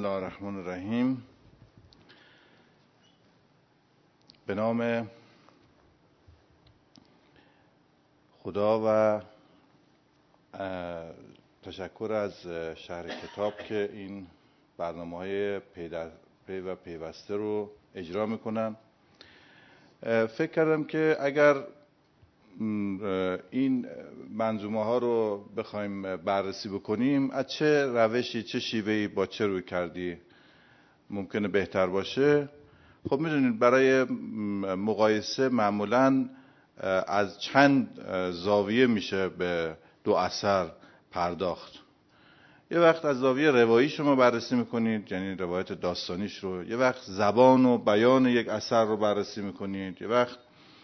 الله الرحمن الرحیم. به نام خدا و تشکر از شهر کتاب که این برنامه‌های پی و پیوسته رو اجرا میکنن. فکر کردم که اگر این منظومه ها رو بخوایم بررسی بکنیم از چه روشی، چه شیوهی، با چه روی کردی ممکنه بهتر باشه. خب میدونید برای مقایسه معمولاً از چند زاویه میشه به دو اثر پرداخت. یه وقت از زاویه روایی شما بررسی میکنید، یعنی روایت داستانیش رو، یه وقت زبان و بیان یک اثر رو بررسی میکنید، یه وقت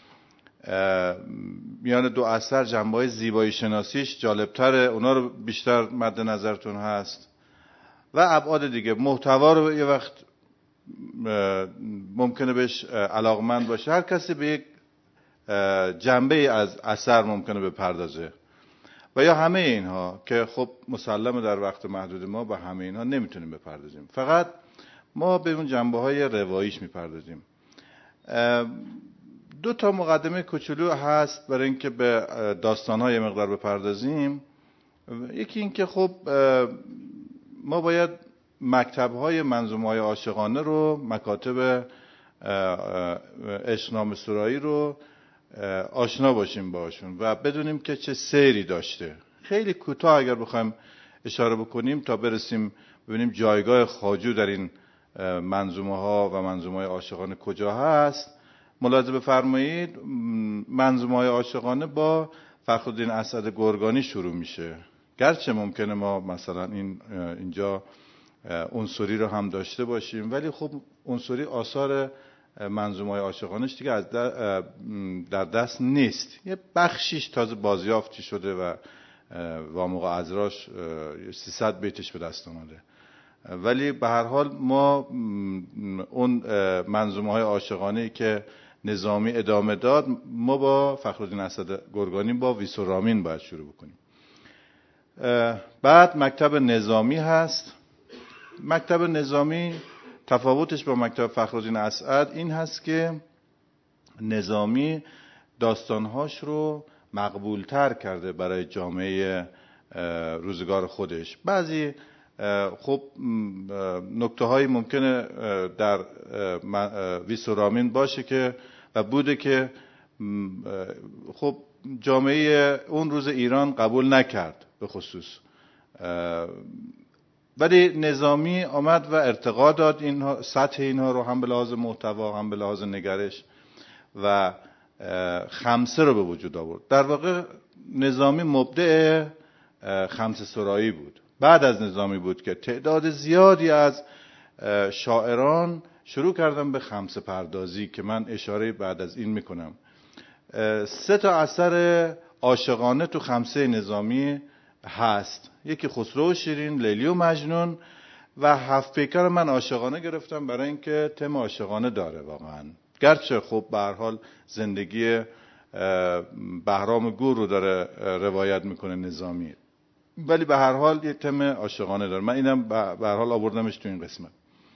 میان دو اثر جنبه‌های زیبایی شناسیش جالبتره، اونا رو بیشتر مد نظرتون هست، و ابعاد دیگه. محتوا رو یه وقت ممکنه بهش علاقمند باشه، هر کسی به یک جنبه از اثر ممکنه بپردازه، و یا همه اینها که خب مسلمه در وقت محدود ما به همه اینها نمیتونیم بپردازیم، فقط ما به اون جنبه‌های رواییش میپردازیم. دو تا مقدمه کوچولو هست برای اینکه به داستان‌های مقدار بپردازیم. یکی این که خب ما باید مکتب‌های منظومه‌های عاشقانه رو، مکاتب عشقنامه سرایی رو آشنا باشیم باشون و بدونیم که چه سیری داشته. خیلی کوتاه اگر بخوایم اشاره بکنیم تا برسیم ببینیم جایگاه خواجو در این منظومه‌ها و منظومه‌های عاشقانه کجا هست. ملاحظه بفرمایید منظومه‌های عاشقانه با فخرالدین اسعد گرگانی شروع میشه، گرچه ممکنه ما مثلا اینجا عنصری رو هم داشته باشیم، ولی خب عنصری آثار منظومه‌های عاشقانش دیگه از در دست نیست. یه بخشیش تازه بازیافتی شده و وامق عذراش 300 بیتش به دست اومده، ولی به هر حال ما اون منظومه‌های عاشقانه‌ای که نظامی ادامه داد، ما با فخرالدین اسعد گرگانی با ویسورامین باید شروع بکنیم. بعد مکتب نظامی هست. مکتب نظامی تفاوتش با مکتب فخرالدین اسعد این هست که نظامی داستانهاش رو مقبولتر کرده برای جامعه روزگار خودش. بعضی خب نکته هایی ممکنه در ویسورامین باشه که و بوده که خب جامعه اون روز ایران قبول نکرد به خصوص، ولی نظامی آمد و ارتقا داد اینها، سطح اینها رو هم به لحاظ محتوا هم به لحاظ نگرش، و خمسه رو به وجود آورد. در واقع نظامی مبدع خمسه سرایی بود. بعد از نظامی بود که تعداد زیادی از شاعران شروع کردن به خمسه پردازی که من اشاره بعد از این میکنم. 3 تا اثر عاشقانه تو خمسه نظامی هست. یکی خسرو و شیرین، لیلی و مجنون، و 7 پیکر من عاشقانه گرفتم برای اینکه تم عاشقانه داره واقعا، گرچه خب به هر حال زندگی بهرام گور رو داره روایت میکنه نظامی، ولی به هر حال یه تم عاشقانه داره. من اینم به هر حال آوردمش تو این قسمت.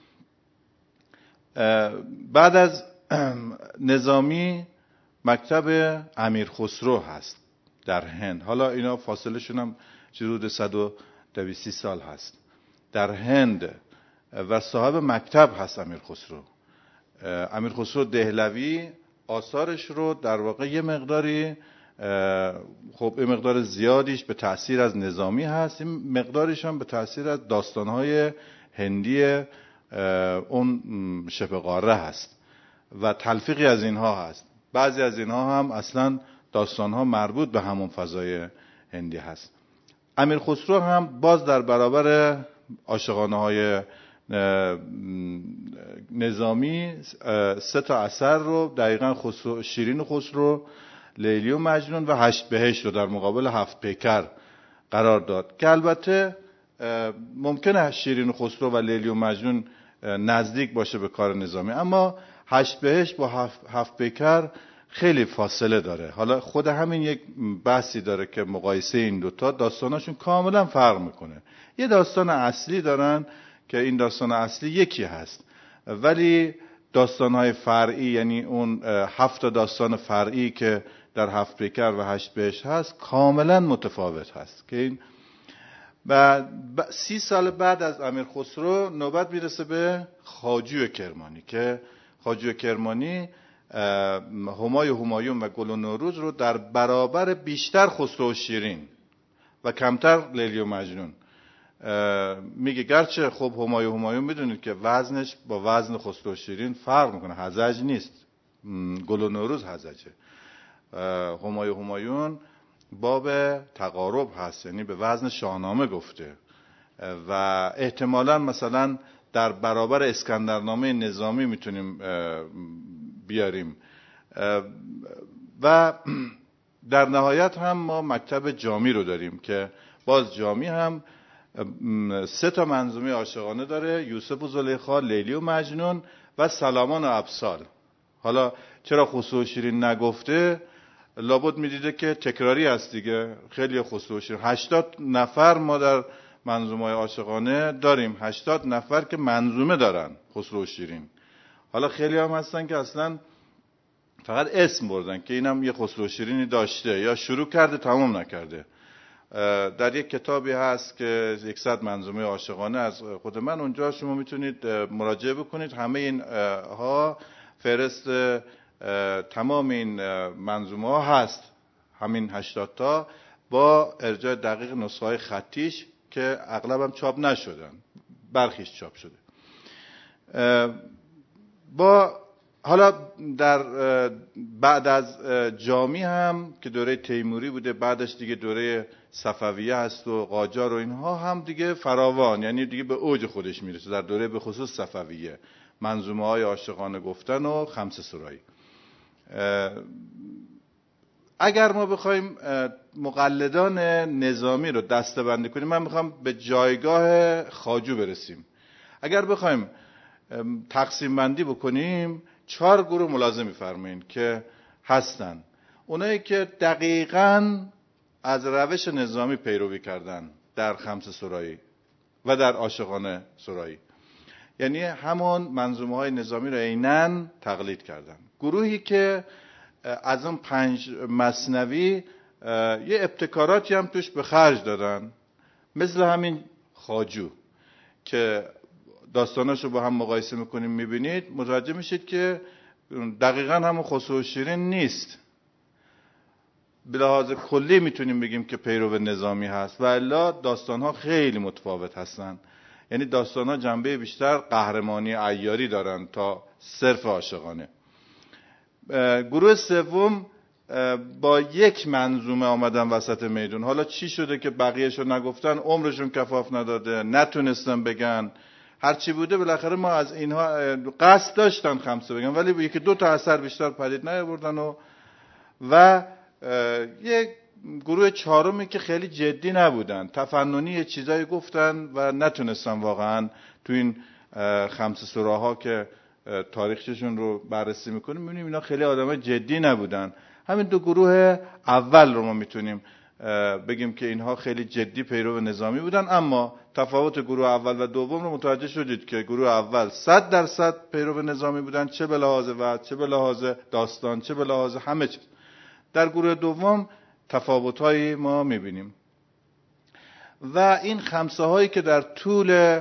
بعد از نظامی مکتب امیر خسرو هست در هند. حالا اینا فاصله شون هم حدود 120 سال هست در هند، و صاحب مکتب هست امیر خسرو. امیر خسرو دهلوی آثارش رو در واقع یه مقداری، خب یه مقدار زیادیش به تأثیر از نظامی هست، این مقداریش هم به تأثیر از داستانهای هندی اون شبه قاره هست و تلفیقی از اینها هست. بعضی از اینها هم اصلا داستانها مربوط به همون فضای هندی هست. امیر خسرو هم باز در برابر عاشقانه های نظامی 3 تا اثر رو دقیقاً شیرین و خسرو، لیلی و مجنون و 8 بهشت رو در مقابل 7 پیکر قرار داد، که البته ممکنه شیرین و خسرو و لیلی و مجنون نزدیک باشه به کار نظامی، اما 8 بهشت با 7 پیکر خیلی فاصله داره. حالا خود همین یک بحثی داره که مقایسه این دوتا داستاناشون کاملا فرق میکنه. یه داستان اصلی دارن که این داستان اصلی یکی هست، ولی داستان‌های فرعی، یعنی اون 7 داستان فرعی که در 7 پیکر و 8 بهشت هست، کاملا متفاوت هست. که این 30 سال بعد از امیر خسرو نوبت میرسه به خواجوی کرمانی، که خواجوی کرمانی همایون و گل و نوروز رو در برابر بیشتر خسرو و شیرین و کمتر لیلی و مجنون میگه. گرچه خب همایون میدونید که وزنش با وزن خسرو و شیرین فرق میکنه، هزج نیست، گل و نوروز هزجه. همایون باب تقارب هست، یعنی به وزن شاهنامه گفته و احتمالاً مثلا در برابر اسکندرنامه نظامی میتونیم بیاریم. و در نهایت هم ما مکتب جامی رو داریم که باز جامی هم 3 منظومه عاشقانه داره: یوسف و زلیخا، لیلی و مجنون و سلامان و ابسال. حالا چرا خسرو و شیرین نگفته؟ لابد میدیده که تکراری هست دیگه. خیلی خسرو و شیرین 80 نفر ما در منظومه عاشقانه داریم، 80 نفر که منظومه دارن خسرو و شیرین. حالا خیلی هم هستن که اصلا فقط اسم بردن که اینم یه خسرو و شیرینی داشته یا شروع کرده تمام نکرده. در یک کتابی هست که 100 منظومه عاشقانه از خود من، اونجا شما میتونید مراجعه بکنید. همه این ها فهرست تمام این منظومه ها هست، همین 80 تا، با ارجاع دقیق نسخه های خطیش که اغلب هم چاپ نشدن، برخیش چاپ شده. حالا در بعد از جامی هم که دوره تیموری بوده، بعدش دیگه دوره صفویه هست و قاجار و اینها هم دیگه فراوان، یعنی دیگه به اوج خودش میرسه در دوره به خصوص صفویه، منظومه های عاشقانه گفتن و خمسه سرایی. اگر ما بخوایم مقلدان نظامی رو دسته‌بندی کنیم، من میخوام به جایگاه خواجو برسیم. اگر بخوایم تقسیم بندی بکنیم 4 گروه ملازم می‌فرمایین که هستن. اونایی که دقیقاً از روش نظامی پیروی کردن در خمسه سرایی و در عاشقانه سرایی، یعنی همون منظومه‌های نظامی رو عیناً تقلید کردن. گروهی که از اون 5 مثنوی یه ابتکاراتی هم توش به خرج دادن، مثل همین خواجو که داستاناشو با هم مقایسه میکنیم میبینید، متوجه میشید که دقیقاً همون خسرو و شیرین نیست. به لحاظ کلی میتونیم بگیم که پیرو نظامی هست، و الا داستانها خیلی متفاوت هستن. یعنی داستانها جنبه بیشتر قهرمانی عیاری دارن تا صرف عاشقانه. گروه سوم با یک منظومه آمدن وسط میدون. حالا چی شده که بقیهشو نگفتن؟ عمرشون کفاف نداده، نتونستن بگن، هرچی بوده بالاخره ما از اینها قصد داشتن خمسه بگن، ولی یکی 2 تا اثر بیشتر پدید نیاوردن. و یک گروه چهارمی که خیلی جدی نبودن، تفننی یه چیزایی گفتن و نتونستن واقعا تو این خمسه سراها که تاریخشون رو بررسی میکنیم میبینیم اینا خیلی آدمای جدی نبودن. همین 2 گروه اول رو ما میتونیم بگیم که اینها خیلی جدی پیرو نظامی بودن. اما تفاوت گروه اول و دوم رو متوجه شدید که گروه اول 100% پیرو نظامی بودن، چه به لحاظ وعظ، چه به لحاظ داستان، چه به لحاظ همه چیز. در گروه دوم تفاوت‌هایی ما می‌بینیم. و این خمسه هایی که در طول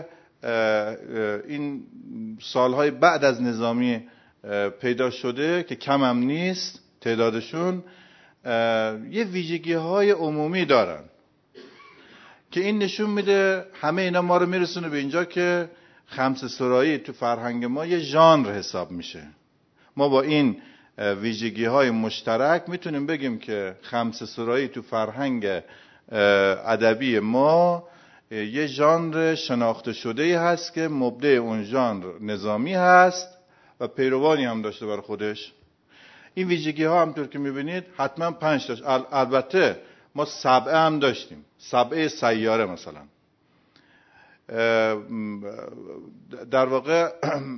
این سالهای بعد از نظامی پیدا شده که کم هم نیست تعدادشون، یه ویژگی‌های عمومی دارن که این نشون میده همه اینا ما رو میرسونه به اینجا که خمسه سرایی تو فرهنگ ما یه ژانر حساب میشه. ما با این ویژگی‌های مشترک میتونیم بگیم که خمسه سرایی تو فرهنگ ادبی ما یه ژانر شناخته شده‌ای هست که مبدع اون ژانر نظامی هست و پیروانی هم داشته بر خودش. این ویژگی‌ها همونطور که می‌بینید حتما 5 تاش، البته ما 7 هم داشتیم، 7 سیاره مثلا. در واقع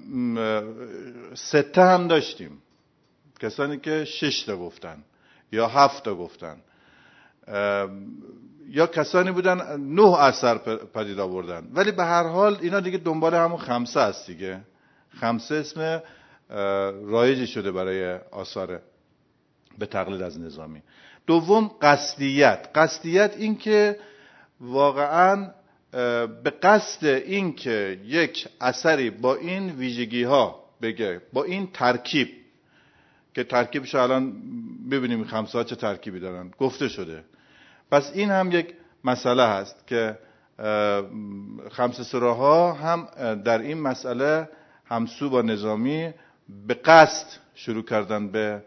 6 هم داشتیم، کسانی که 6 تا گفتن یا 7 تا گفتن. یا کسانی بودن 9 اثر پدید آوردن، ولی به هر حال اینا دیگه دنبال همون خمسه است دیگه. خمسه اسم رایجی شده برای آثار به تقلید از نظامی. دوم قصدیت این که واقعا به قصد این که یک اثری با این ویژگی ها بگه، با این ترکیب، که ترکیبش الان ببینیم خمسه ها چه ترکیبی دارن گفته شده. پس این هم یک مسئله هست که خمسه سراها هم در این مسئله همسو با نظامی به قصد شروع کردن به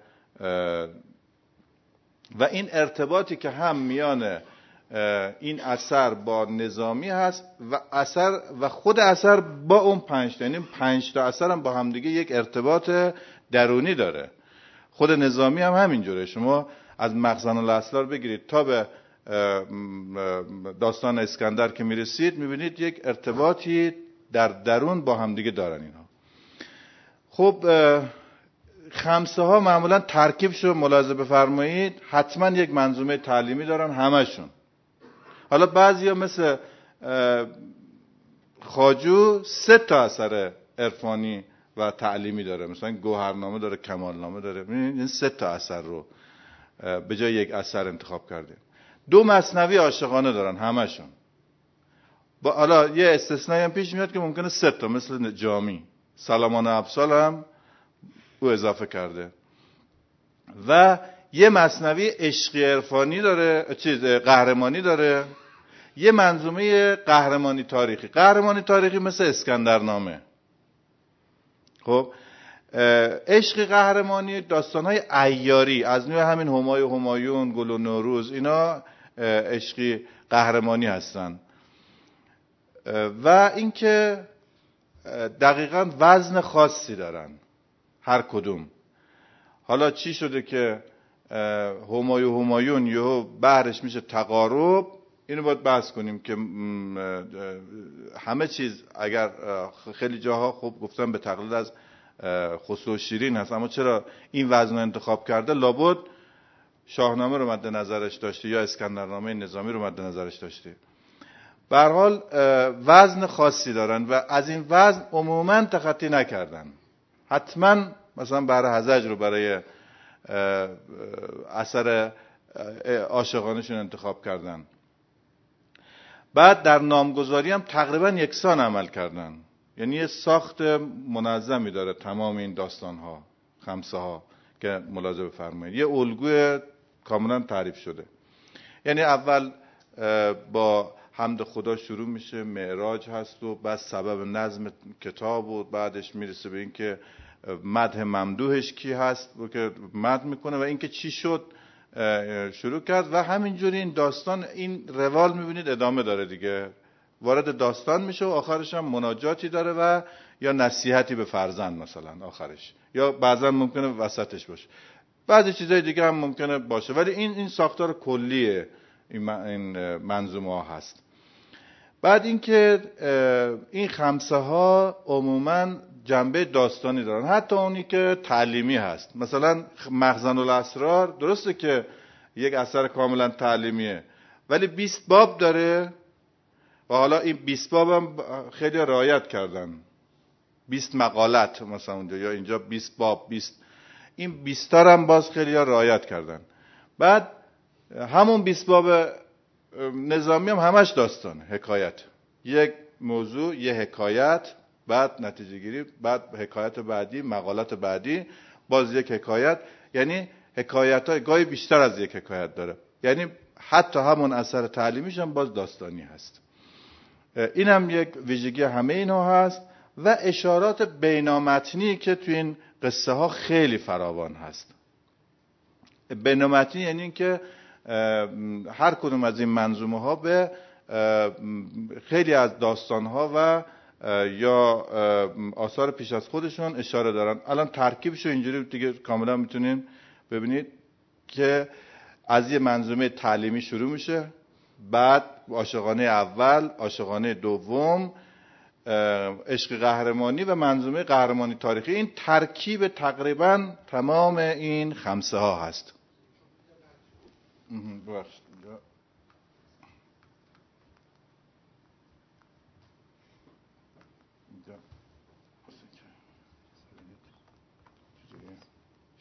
و این ارتباطی که هم میان این اثر با نظامی هست و اثر و خود اثر با اون 5 تا، یعنی 5 تا اثر هم با همدیگه یک ارتباط درونی داره. خود نظامی هم همینجوره. شما از مخزن الاسرار بگیرید تا به داستان اسکندر که میرسید میبینید یک ارتباطی در درون با همدیگه دارن اینها. خب خمسه ها معمولا ترکیبشو ملاحظه بفرمایید حتما یک منظومه تعلیمی دارن همشون. حالا بعضیا مثل خواجو 3 تا اثر عرفانی و تعلیمی داره، مثلا گوهرنامه داره، کمالنامه داره. این 3 تا اثر رو به جای یک اثر انتخاب کرده. 2 مثنوی عاشقانه دارن همشون. با حالا یه استثنایی هم پیش میاد که ممکنه 3 تا، مثل جامی. سلامان ابسال هم او اضافه کرده. و یه مثنوی عشقی عرفانی داره، قهرمانی داره. یه منظومه قهرمانی تاریخی مثل اسکندرنامه. خب عشق قهرمانی داستان‌های عیاری از نوع همین همایون، گل و نوروز، اینا عشقی قهرمانی هستن. و اینکه دقیقاً وزن خاصی دارن هر کدوم. حالا چی شده که همایون یهو بحرش میشه تقارب؟ اینو باید بحث کنیم که همه چیز اگر خیلی جاها خوب گفتن به تقلید از خسرو شیرین هست، اما چرا این وزن رو انتخاب کرده؟ لابد شاهنامه رو مد نظرش داشته یا اسکندرنامه نظامی رو مد نظرش داشته. به هر حال وزن خاصی دارن و از این وزن عموما تخطی نکردن. حتما مثلا بحر هزج رو برای اثر عاشقانه‌شون انتخاب کردن. بعد در نامگذاری هم تقریبا یکسان عمل کردن، یعنی یه ساخت منظمی داره تمام این داستان‌ها، خمسه ها که ملاحظه بفرمایید. یه الگوی کاملا تعریف شده. یعنی اول با حمد خدا شروع میشه، معراج هست و بعد سبب نظم کتاب و بعدش میرسه به این که مدح ممدوحش کی هست و که مدح میکنه و اینکه چی شد شروع کرد و همینجوری این داستان، این روال میبینید ادامه داره دیگه. وارد داستان میشه و آخرش هم مناجاتی داره و یا نصیحتی به فرزند مثلا آخرش، یا بعضا ممکنه وسطش باشه، بعضی چیزای دیگه هم ممکنه باشه، ولی این ساختار کلیه این منظومه ها هست. بعد اینکه این خمسه ها عموما جنبه داستانی دارن، حتی اونی که تعلیمی هست. مثلا مخزن الاسرار درسته که یک اثر کاملا تعلیمیه، ولی 20 باب داره و حالا این 20 باب هم خیلی رعایت کردن. 20 مقالت مثلا اونجا، یا اینجا 20 باب، 20 این 20 تا هم باز خیلی رعایت کردن. بعد همون 20 باب نظامی هم همش داستانه، حکایت، یک موضوع، یه حکایت، بعد نتیجه گیری، بعد حکایت بعدی، مقالات بعدی، باز یک حکایت. یعنی حکایت‌های گاهی بیشتر از یک حکایت داره، یعنی حتی همون اثر تعلیمیش هم باز داستانی هست. این هم یک ویژگی همه اینا هست و اشارات بینامتنی که تو این قصه ها خیلی فراوان هست. بینامتنی یعنی این که هر کدوم از این منظومه ها به خیلی از داستان ها و یا آثار پیش از خودشون اشاره دارن. الان ترکیبشو اینجوری دیگه کاملا میتونین ببینید که از یه منظومه تعلیمی شروع میشه، بعد عاشقانه اول، عاشقانه دوم، عشق قهرمانی و منظومه قهرمانی تاریخی. این ترکیب تقریبا تمام این خمسه ها هست.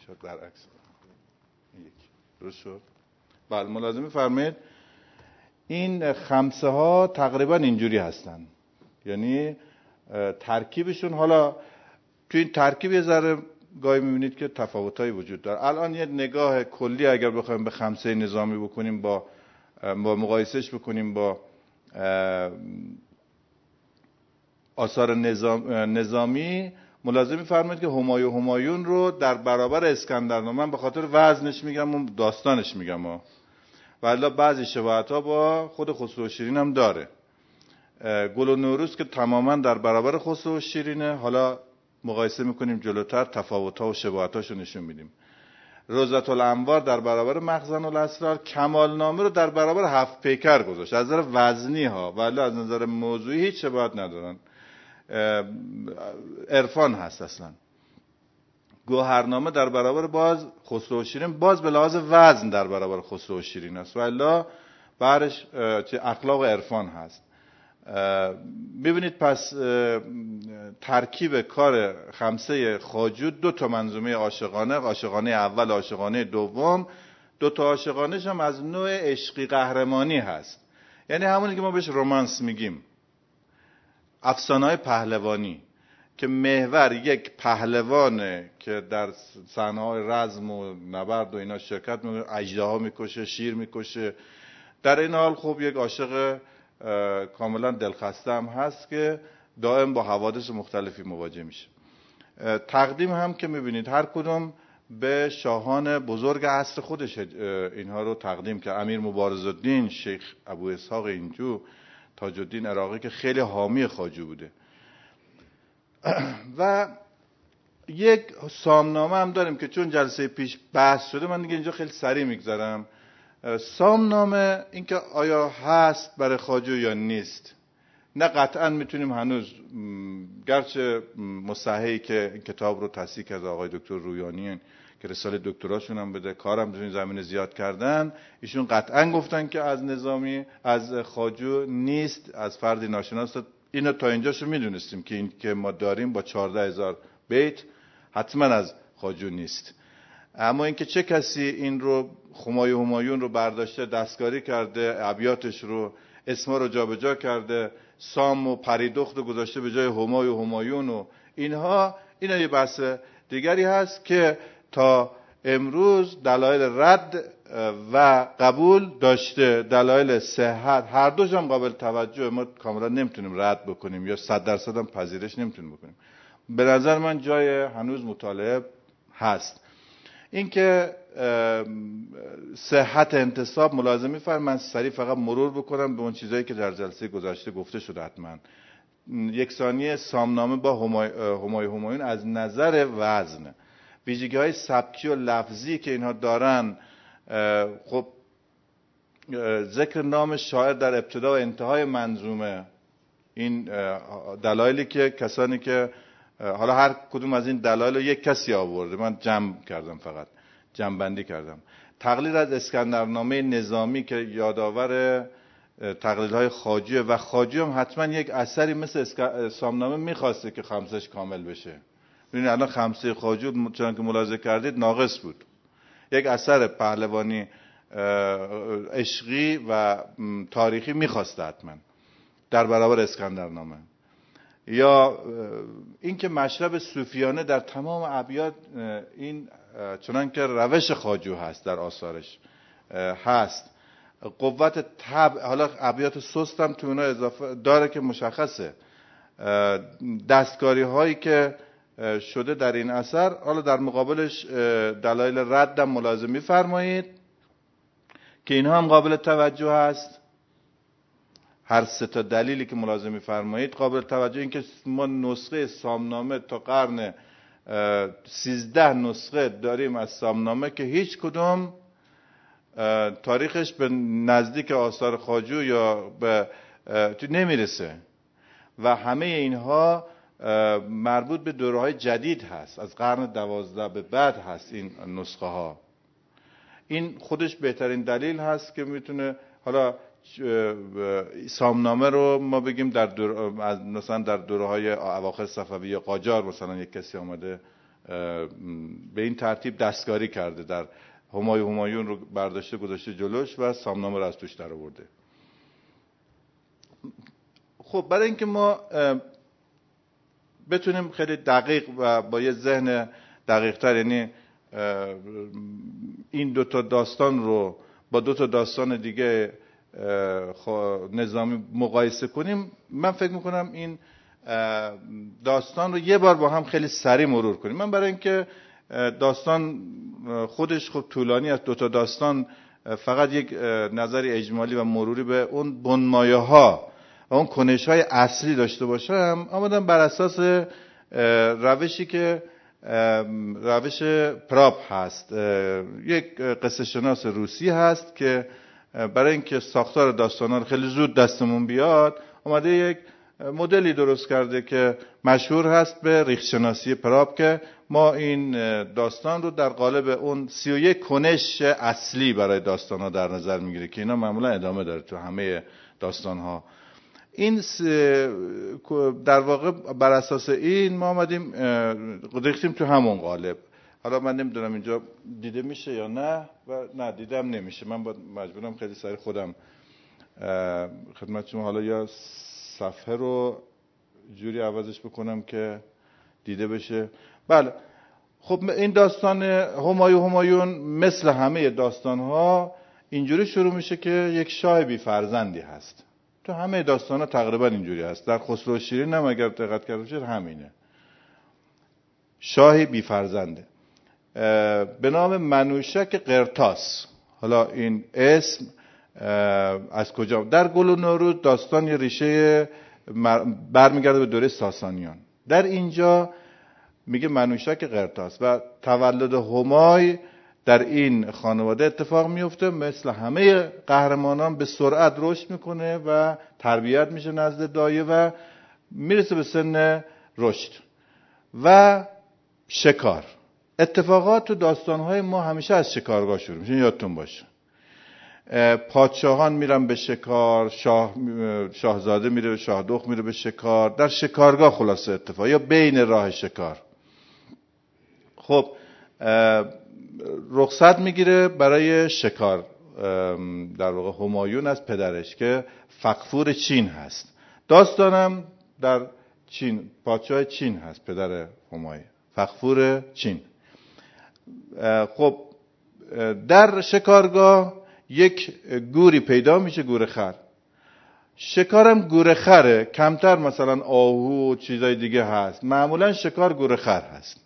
شد برعکس. این یکی درست شد. بله ملاحظه می‌فرمایید این خمسه ها تقریبا اینجوری هستن، یعنی ترکیبشون، حالا تو این ترکیب یه ذره گاهی می‌بینید که تفاوتایی وجود داره. الان یه نگاه کلی اگر بخوایم به خمسه نظامی بکنیم، با مقایسهش بکنیم با آثار نظامی، ملاحظه می‌فرمایید که همایون رو در برابر اسکندرنامه، من به خاطر وزنش میگم و داستانش میگم ولی بعضی شباهت‌ها با خود خسرو و شیرین هم داره. گل و نوروز که تماما در برابر خسرو و شیرینه، حالا مقایسه میکنیم جلوتر تفاوت‌ها و شباهت‌هاشو نشون میدیم. روضة الانوار در برابر مخزن الاسرار، کمالنامه رو در برابر هفت پیکر گذاشت. از نظر وزنی ها ولی از نظر موضوعی هیچ شباهت ندارن، عرفان هست اصلا. گوهرنامه در برابر باز خسرو و شیرین، باز به لحاظ وزن در برابر خسرو و شیرین است، ولی برش چه اخلاق و عرفان هست. ببینید پس ترکیب کار خمسه خواجو، دو تا منظومه عاشقانه، عاشقانه اول، عاشقانه دوم، دو تا عاشقانه‌ش هم از نوع عشقی قهرمانی هست، یعنی همونی که ما بهش رومانس میگیم، افسانه‌های پهلوانی که محور یک پهلوانه که در صحنه‌های رزم و نبرد و اینا شرکت میکنه، اژدها میکشه، شیر میکشه، در این حال خب یک عاشق کاملا دلخسته هم هست که دائم با حوادث مختلفی مواجه میشه. تقدیم هم که میبینید هر کدوم به شاهان بزرگ عصر خودش اینها رو تقدیم که امیر مبارزالدین، شیخ ابو اسحاق اینجو، تاج الدین عراقی که خیلی حامی خواجو بوده. و یک سامنامه هم داریم که چون جلسه پیش بحث شده من دیگه اینجا خیلی سریع میگذرم. سامنامه این که آیا هست برای خواجو یا نیست، نه قطعا میتونیم هنوز، گرچه مصححی که این کتاب رو تصحیح کرده آقای دکتر رویانی که رساله دکتراشون هم بده، کارم در این زمینه زیاد کردن، ایشون قطعا گفتن که از نظامی، از خواجو نیست، از فردی ناشناس. اینو تا اینجاشو میدونستیم که این که ما داریم با 14,000 بیت حتما از خواجو نیست. اما اینکه چه کسی این رو همایون رو برداشته، دستکاری کرده، ابیاتش رو، اسما رو جابجا کرده، سام و پریدخت رو گذاشته به جای همایون و اینا یه بحث دیگری هست که تا امروز دلایل رد و قبول داشته. دلایل صحت هر دوش هم قابل توجه، ما کاملا نمیتونیم رد بکنیم یا 100% هم پذیرش نمیتونیم بکنیم. به نظر من جای هنوز مطالعه هست. اینکه صحت انتساب ملاحظه می‌فرمایید، من سریع فقط مرور بکنم به اون چیزایی که در جلسه گذشته گفته شده. حتما یک ثانیه سامنامه با همایون از نظر وزن، ویژگی‌های سبکی و لفظی که اینها دارن، خب ذکر نام شاعر در ابتدا و انتهای منظومه، این دلایلی که کسانی که حالا هر کدوم از این دلایل رو یک کسی آورده، من جمع کردم، فقط جمع بندی کردم. تقلید از اسکندرنامه نظامی که یادآور تقلیدهای خواجو و خواجو هم حتما یک اثری مثل سامنامه میخواسته که خمسش کامل بشه. ببینید الان خمسه خواجو چون که ملاحظه کردید ناقص بود. یک اثر پهلوانی عشقی و تاریخی میخواسته حتما در برابر اسکندرنامه. یا اینکه مشرب صوفیانه در تمام ابیات، این چنان که روش خواجو هست در آثارش هست، قوت طبع، حالا ابیات سست هم تو اینا اضافه داره که مشخصه، دستکاری هایی که شده در این اثر. حالا در مقابلش دلایل رد هم ملاحظه می‌فرمایید که اینها هم قابل توجه هست. هر سه تا دلیلی که ملاحظه می‌فرمایید قابل توجه. این که ما نسخه سامنامه تا قرن 13 نسخه داریم از سامنامه که هیچ کدوم تاریخش به نزدیک آثار خواجو یا به نمیرسه و همه اینها مربوط به دوره‌های جدید هست، از قرن 12 به بعد هست این نسخه ها. این خودش بهترین دلیل هست که میتونه حالا سامنامه رو ما بگیم در مثلا در دوره‌های اواخر صفوی یا قاجار مثلا یک کسی آمده به این ترتیب دستکاری کرده، در همایون رو برداشته گذاشته جلوش و سامنامه رو از توش در آورده. خب برای اینکه ما بتونیم خیلی دقیق و با یه ذهن دقیق تر، یعنی این دوتا داستان رو با دوتا داستان دیگه نظامی مقایسه کنیم، من فکر میکنم این داستان رو یه بار با هم خیلی سریع مرور کنیم. من برای اینکه داستان خودش خب طولانی است، دوتا داستان فقط یک نظری اجمالی و مروری به اون بنمایه ها و اون کنش های اصلی داشته باشم، آمدم بر اساس روشی که روش پراپ هست، یک قصه شناس روسی هست که برای اینکه ساختار داستانا رو خیلی زود دستمون بیاد اومده یک مدلی درست کرده که مشهور هست به ریختشناسی پراپ، که ما این داستان رو در قالب اون 31 کنش اصلی برای داستان‌ها در نظر میگیره که اینا معمولا ادامه داره تو همه داستان‌ها. این در واقع بر اساس این ما آمدیم ریختیم تو همون قالب. حالا من نمیدونم اینجا دیده میشه یا نه، و نه دیدم نمیشه، من باید مجبورم خیلی سریع خودم خدمت شما حالا یا صفحه رو جوری عوضش بکنم که دیده بشه. بله خب این داستان همایون مثل همه داستان‌ها اینجوری شروع میشه که یک شاه بی فرزندی هست. تو همه داستان‌ها تقریبا اینجوری هست، در خسرو و شیرین هم اگر دقت کرده باشید همینه، شاهی بی فرزنده به نام منوشک قرطاس. حالا این اسم از کجا؟ در گل و نوروز داستان یه ریشه برمیگرده به دوره ساسانیان. در اینجا میگه منوشک قرطاس و تولد همای در این خانواده اتفاق میفته. مثل همه قهرمانان به سرعت رشد میکنه و تربیت میشه نزد دایه و میرسه به سن رشد و شکار. اتفاقات تو داستانهای ما همیشه از شکارگاه شروع میشه، یادتون باشه. پادشاهان میرن به شکار، شاهزاده میره، شاهدخت میره به شکار، در شکارگاه خلاصه اتفاق یا بین راه شکار. خب رخصت میگیره برای شکار در واقع همایون از پدرش که فغفور چین هست. داستانم در چین، پادشاه چین هست پدر همایون، فغفور چین. خب در شکارگاه یک گوری پیدا میشه، گورخر. شکارم گورخره، کمتر مثلا آهو و چیزای دیگه هست، معمولا شکار گورخر هست.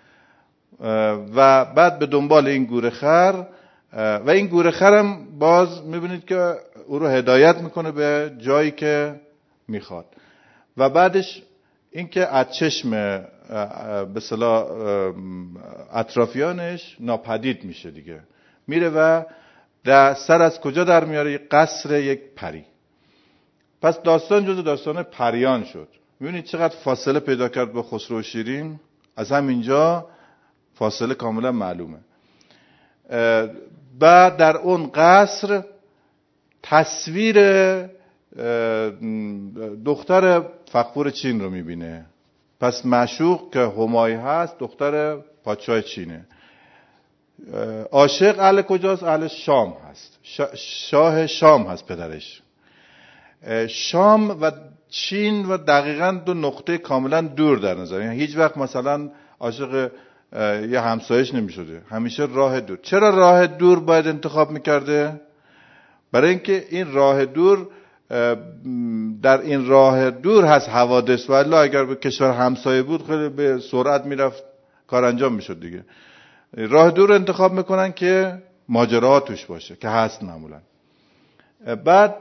و بعد به دنبال این گورخر و این گورخرم باز میبینید که او رو هدایت میکنه به جایی که میخواد و بعدش اینکه از چشم به اصطلاح اطرافیانش ناپدید میشه دیگه، میره و در سر از کجا در میاره؟ یک قصر یک پری. پس داستان جزو داستان پریان شد. میبینید چقدر فاصله پیدا کرد با خسرو و شیرین. از همینجا فاصله کاملا معلومه. بعد در اون قصر تصویر دختر فغفور چین رو میبینه. پس معشوق که همای هست دختر پادشاه چینه. عاشق اهل کجاست؟ اهل شام هست، شاه شام هست پدرش. شام و چین و دقیقاً دو نقطه کاملا دور در نظر، یعنی هیچ وقت مثلا عاشق یه همسایش نمیشده، همیشه راه دور. چرا راه دور باید انتخاب میکرده؟ برای اینکه این راه دور، در این راه دور هست حوادث، و الا اگر به کشور همسایه بود خیلی به سرعت میرفت کار انجام میشد دیگه. راه دور انتخاب میکنن که ماجراها توش باشه، که هست معمولا. بعد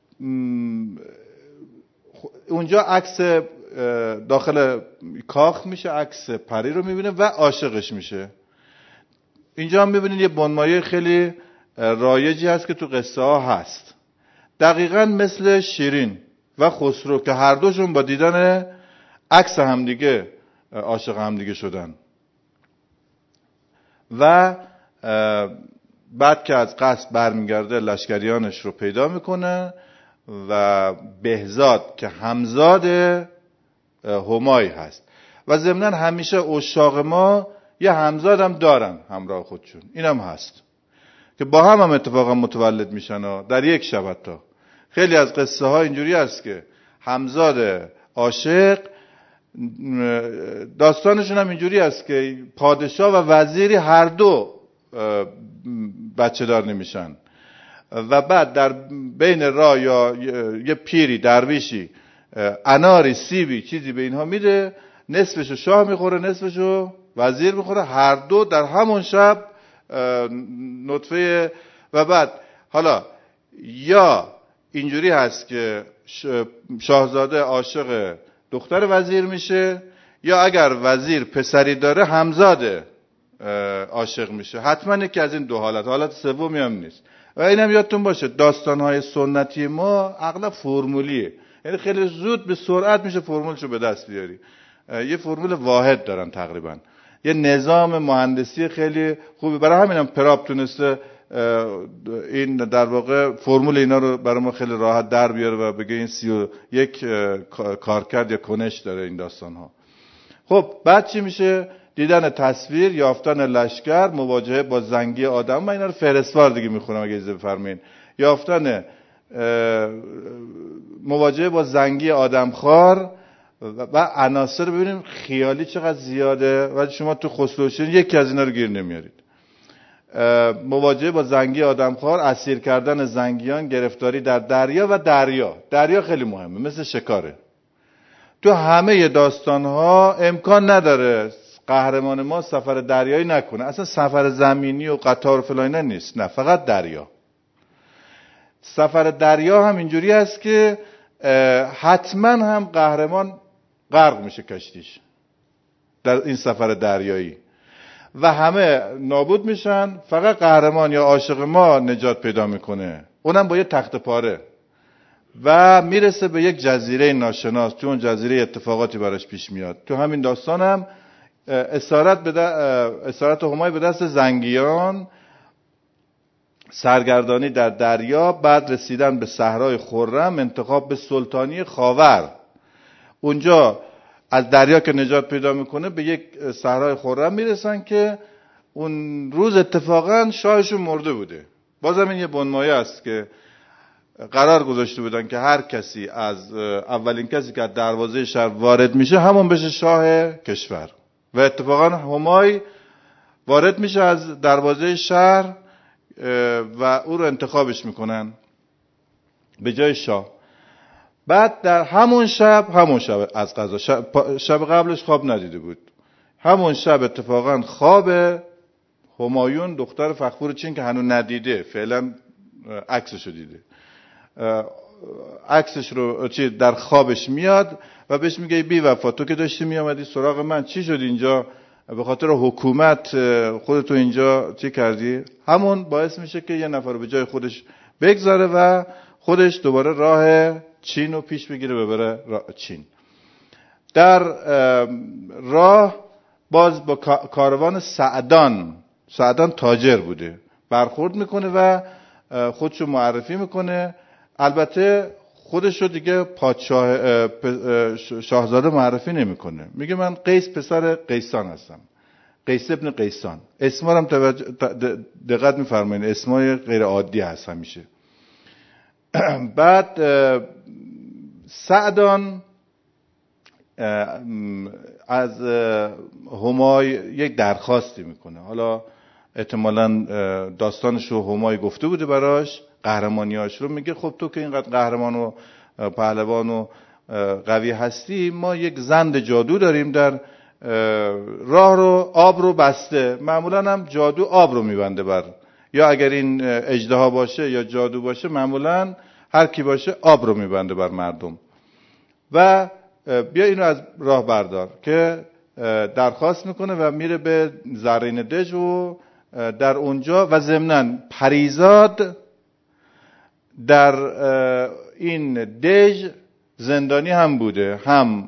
اونجا عکس داخل کاخ میشه، عکس پری رو میبینه و عاشقش میشه. اینجا هم میبینید یه بنمایه خیلی رایجی هست که تو قصه ها هست، دقیقاً مثل شیرین و خسرو که هر دوشون با دیدن عکس همدیگه عاشق همدیگه شدن. و بعد که از قصد برمیگرده لشکریانش رو پیدا میکنه و بهزاد که همزاد همای هست و ضمناً همیشه عشاق ما یه همزاد هم دارن همراه خودشون، اینم هست که با هم اتفاقا متولد میشن در یک شب. حتی خیلی از قصه ها اینجوری است که همزاد عاشق داستانشون هم اینجوری است که پادشاه و وزیری هر دو بچه دار نمیشن و بعد در بین راه یا یه پیری درویشی اناری سیبی چیزی به اینها میده، نصفشو شاه میخوره نصفشو وزیر میخوره، هر دو در همون شب نطفه. و بعد حالا یا اینجوری هست که شاهزاده عاشق دختر وزیر میشه، یا اگر وزیر پسری داره همزاده عاشق میشه. حتما یکی از این دو حالت سومی هم نیست. و اینم یادتون باشه داستانهای سنتی ما اغلب فرمولیه، یعنی خیلی زود به سرعت میشه فرمولشو به دست بیاری. یه فرمول واحد دارن تقریبا، یه نظام مهندسی خیلی خوبه. برای همینم پراپ تونسته این در واقع فرمول اینا رو برای ما خیلی راحت در بیاره و بگه این 31 کارکرد یا کنش داره این داستان ها. خب بعد چی میشه؟ دیدن تصویر، یافتن لشکر، مواجهه با زنگی آدم. من اینا رو فهرستوار دیگه میخونم اگه اجازه بفرمایید. یافتن مواجهه با زنگی آدمخوار و عناصر. ببینیم خیالی چقدر زیاده ولی شما تو خسروشین یکی از اینا رو گیر نمیارید. مواجهه با زنگی آدمخوار، اسیر کردن زنگیان، گرفتاری در دریا و دریا خیلی مهمه، مثل شکاره. تو همه داستان ها امکان نداره قهرمان ما سفر دریایی نکنه. اصلا سفر زمینی و قطار و فلان نیست، نه، فقط دریا. سفر دریا هم اینجوری است که حتما هم قهرمان غرق میشه کشتیش در این سفر دریایی و همه نابود میشن، فقط قهرمان یا عاشق ما نجات پیدا میکنه، اونم با یه تخت پاره و میرسه به یک جزیره ناشناس. تو اون جزیره اتفاقاتی براش پیش میاد. تو همین داستان هم اسارت همای به دست زنگیان، سرگردانی در دریا، بعد رسیدن به صحرای خرم، انتخاب به سلطانی خاور. اونجا از دریا که نجات پیدا میکنه به یک صحرای خرم میرسن که اون روز اتفاقا شاهشون مرده بوده. بازم این یه بنمایه است که قرار گذاشته بودن که هر کسی از اولین کسی که از دروازه شهر وارد میشه همون بشه شاه کشور. و اتفاقا همای وارد میشه از دروازه شهر و او رو انتخابش میکنن به جای شاه. بعد در همون شب از قضا شب قبلش خواب ندیده بود، همون شب اتفاقا خواب همایون دختر فخفور چین که هنوز ندیده، فعلا عکسش رو دیده، عکسش رو در خوابش میاد و بهش میگه بی وفا تو که داشتی میامدی سراغ من، چی شد اینجا؟ به خاطر حکومت خودتو اینجا چی کردی؟ همون باعث میشه که یه نفر به جای خودش بگذاره و خودش دوباره راه چین رو پیش بگیره ببره چین. در راه باز با کاروان سعدان تاجر بوده برخورد میکنه و خودشو معرفی میکنه. البته خودش رو دیگه پادشاه شاهزاده معرفی نمیکنه، میگه من قیس پسر قیسان هستم، قیس ابن قیسان. اسما هم دقت میفرمایید، اسمای غیر عادی هست همیشه. بعد سعدان از همای یک درخواستی میکنه. حالا احتمالاً داستانش رو همای گفته بوده براش، قهرمانیاش رو. میگه خب تو که اینقدر قهرمان و پهلوان و قوی هستی، ما یک زند جادو داریم در راه رو آب رو بسته. معمولاً هم جادو آب رو میبنده بر، یا اگر این اژدها باشه یا جادو باشه معمولاً هر کی باشه آب رو میبنده بر مردم. و بیا اینو از راه بردار که درخواست میکنه و میره به زرین دژ و در اونجا و ضمناً پریزاد در این دژ زندانی هم بوده، هم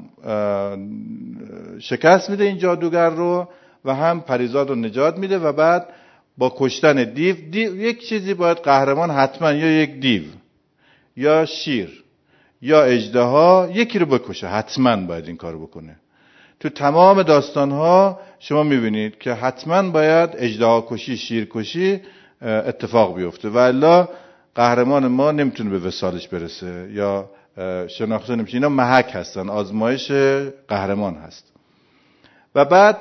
شکست میده این جادوگر رو و هم پریزاد رو نجات میده. و بعد با کشتن دیو یک چیزی باید قهرمان حتما یا یک دیو یا شیر یا اژدها یکی رو بکشه، حتما باید این کارو بکنه تو تمام داستان‌ها شما می‌بینید که حتما باید اژدهاکشی، شیرکشی اتفاق بیفته و الا قهرمان ما نمیتونه به وصالش برسه یا شناخته نمیشه. اینا محک هستن، آزمایش قهرمان هست. و بعد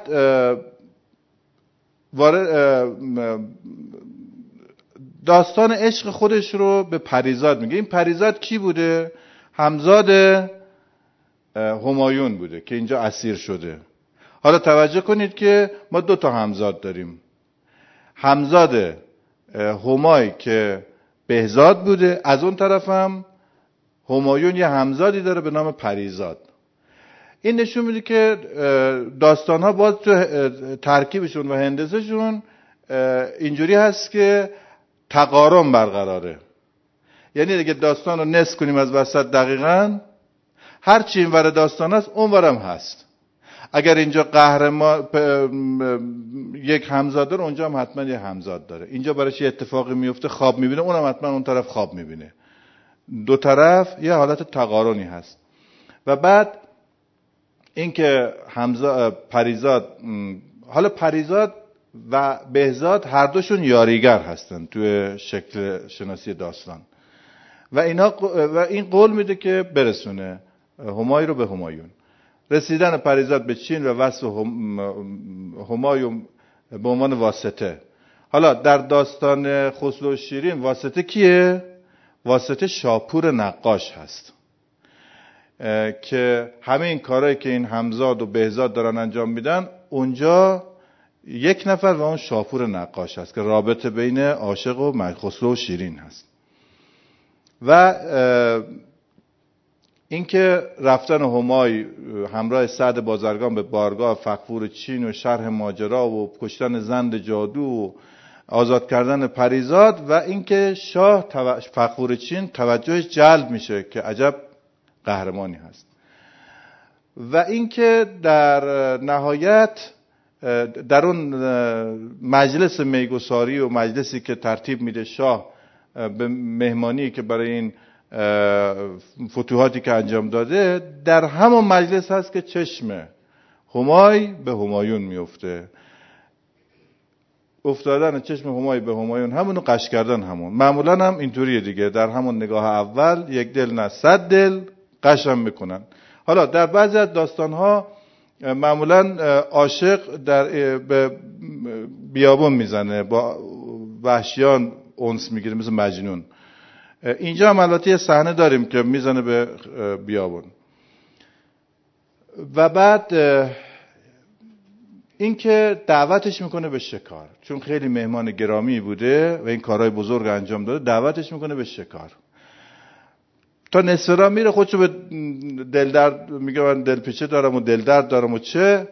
داستان عشق خودش رو به پریزاد میگه. این پریزاد کی بوده؟ همزاد همایون بوده که اینجا اسیر شده. حالا توجه کنید که ما 2 تا همزاد داریم. همزاد همای که بهزاد بوده، از اون طرف هم همایون یه همزادی داره به نام پریزاد. این نشون میده که داستان ها باز تو ترکیبشون و هندسهشون اینجوری هست که تقارن برقراره. یعنی اگه داستان رو نصف کنیم از وسط دقیقاً، هر چی این ور داستان هست اون ورم هست. اگر اینجا قهرمان یک همزاد داره، اونجا هم حتما یه همزاد داره. اینجا براش یه اتفاقی میفته، خواب میبینه، اونم حتما اون طرف خواب میبینه. 2 طرف یه حالت تقارنی هست. و بعد اینکه پریزاد، حالا پریزاد و بهزاد هر دوشون یاریگر هستن توی شکل شناسی داستان و این قول میده که برسونه همای رو به همایون. رسیدن پریزاد به چین و وصف همایون به عنوان واسطه. حالا در داستان خسرو و شیرین واسطه کیه؟ واسطه شاپور نقاش هست که همه این کارهایی که این همزاد و بهزاد دارن انجام میدن، اونجا یک نفر و اون شاپور نقاش هست که رابطه بین عاشق و خسرو و شیرین هست. و اینکه رفتن همای همراه سعد بازرگان به بارگاه فغفور چین و شرح ماجرا و کشتن زند جادو و آزاد کردن پریزاد و اینکه شاه فغفور چین توجهش جلب میشه که عجب قهرمانی هست. و اینکه در نهایت در اون مجلس میگساری و مجلسی که ترتیب میده شاه به مهمانی که برای این فتوحاتی که انجام داده، در همون مجلس هست که چشم همای به همایون میفته. افتادن چشم همای به همایون همونو قش کردن همون. معمولا هم اینطوریه دیگه، در همون نگاه اول یک دل نه 100 دل قش هم میکنن. حالا در بعضی از داستانها معمولا عاشق در بیابون میزنه، با وحشیان انس میگیره مثل مجنون. اینجا هم البته یه صحنه داریم که میزنه به بیابون. و بعد اینکه دعوتش میکنه به شکار، چون خیلی مهمان گرامی بوده و این کارهای بزرگ انجام داده، دعوتش میکنه به شکار. تا نصف راه میره، خودشو به دلدرد میگه من دلپیچه دارم و دلدرد دارم و چه،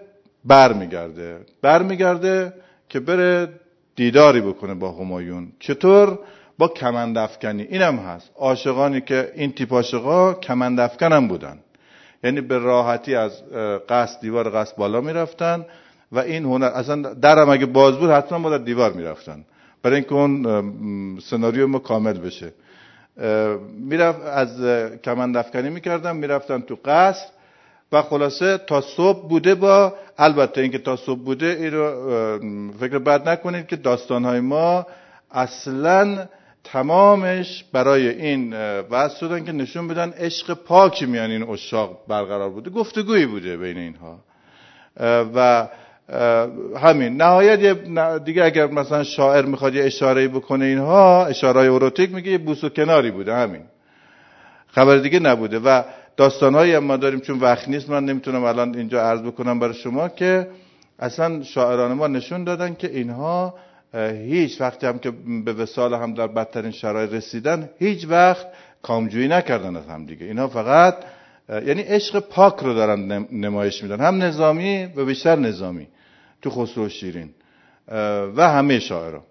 برمیگرده که بره دیداری بکنه با همایون. چطور؟ با کمند افکنی. اینم هست عاشقانی که این تیپ عاشقا کمند افکن هم بودن، یعنی به راحتی از قصد دیوار قصد بالا میرفتن و این هنر اصلا درم اگه باز بود حتما باید دیوار میرفتن برای اینکه اون سناریو ما کامل بشه. میرفت از کمند افکنی میکردن، میرفتن تو قصر و خلاصه تا صبح بوده. با البته اینکه تا صبح بوده، این رو فکر بد نکنید که داستانهای ما اصلا تمامش برای این واسه شدن که نشون بدن عشق پاکی میان این عشاق برقرار بوده، گفتگویی بوده بین اینها و همین. نهایت دیگه اگر مثلا شاعر میخواد یه اشاره‌ای بکنه، اینها اشاره‌های اروتیک میگه، یه بوس و کناری بوده، همین، خبر دیگه نبوده. و داستانهایی هم ما داریم، چون وقت نیست من نمیتونم الان اینجا عرض بکنم برای شما، که اصلا شاعران ما نشون دادن که اینها هیچ وقتی هم که به وصال هم در بدترین شرایط رسیدن، هیچ وقت کامجویی نکردن از هم دیگه. اینها فقط یعنی عشق پاک رو دارن نمایش میدن، هم نظامی و بیشتر نظامی تو خسرو و شیرین و همه شاعرها.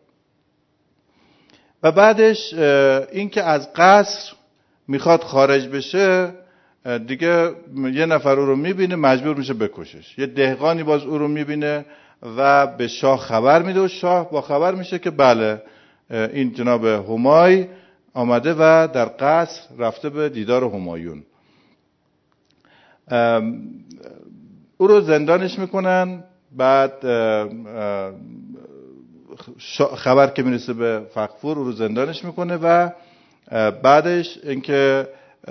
و بعدش این که از قصر میخواد خارج بشه دیگه، یه نفر او رو میبینه مجبور میشه بکشش. یه دهقانی باز او رو میبینه و به شاه خبر میده و شاه با خبر میشه که بله این جناب همای آمده و در قصر رفته به دیدار همایون. او رو زندانش میکنن. بعد خبر که میرسه به فغفور او رو زندانش میکنه و بعدش اینکه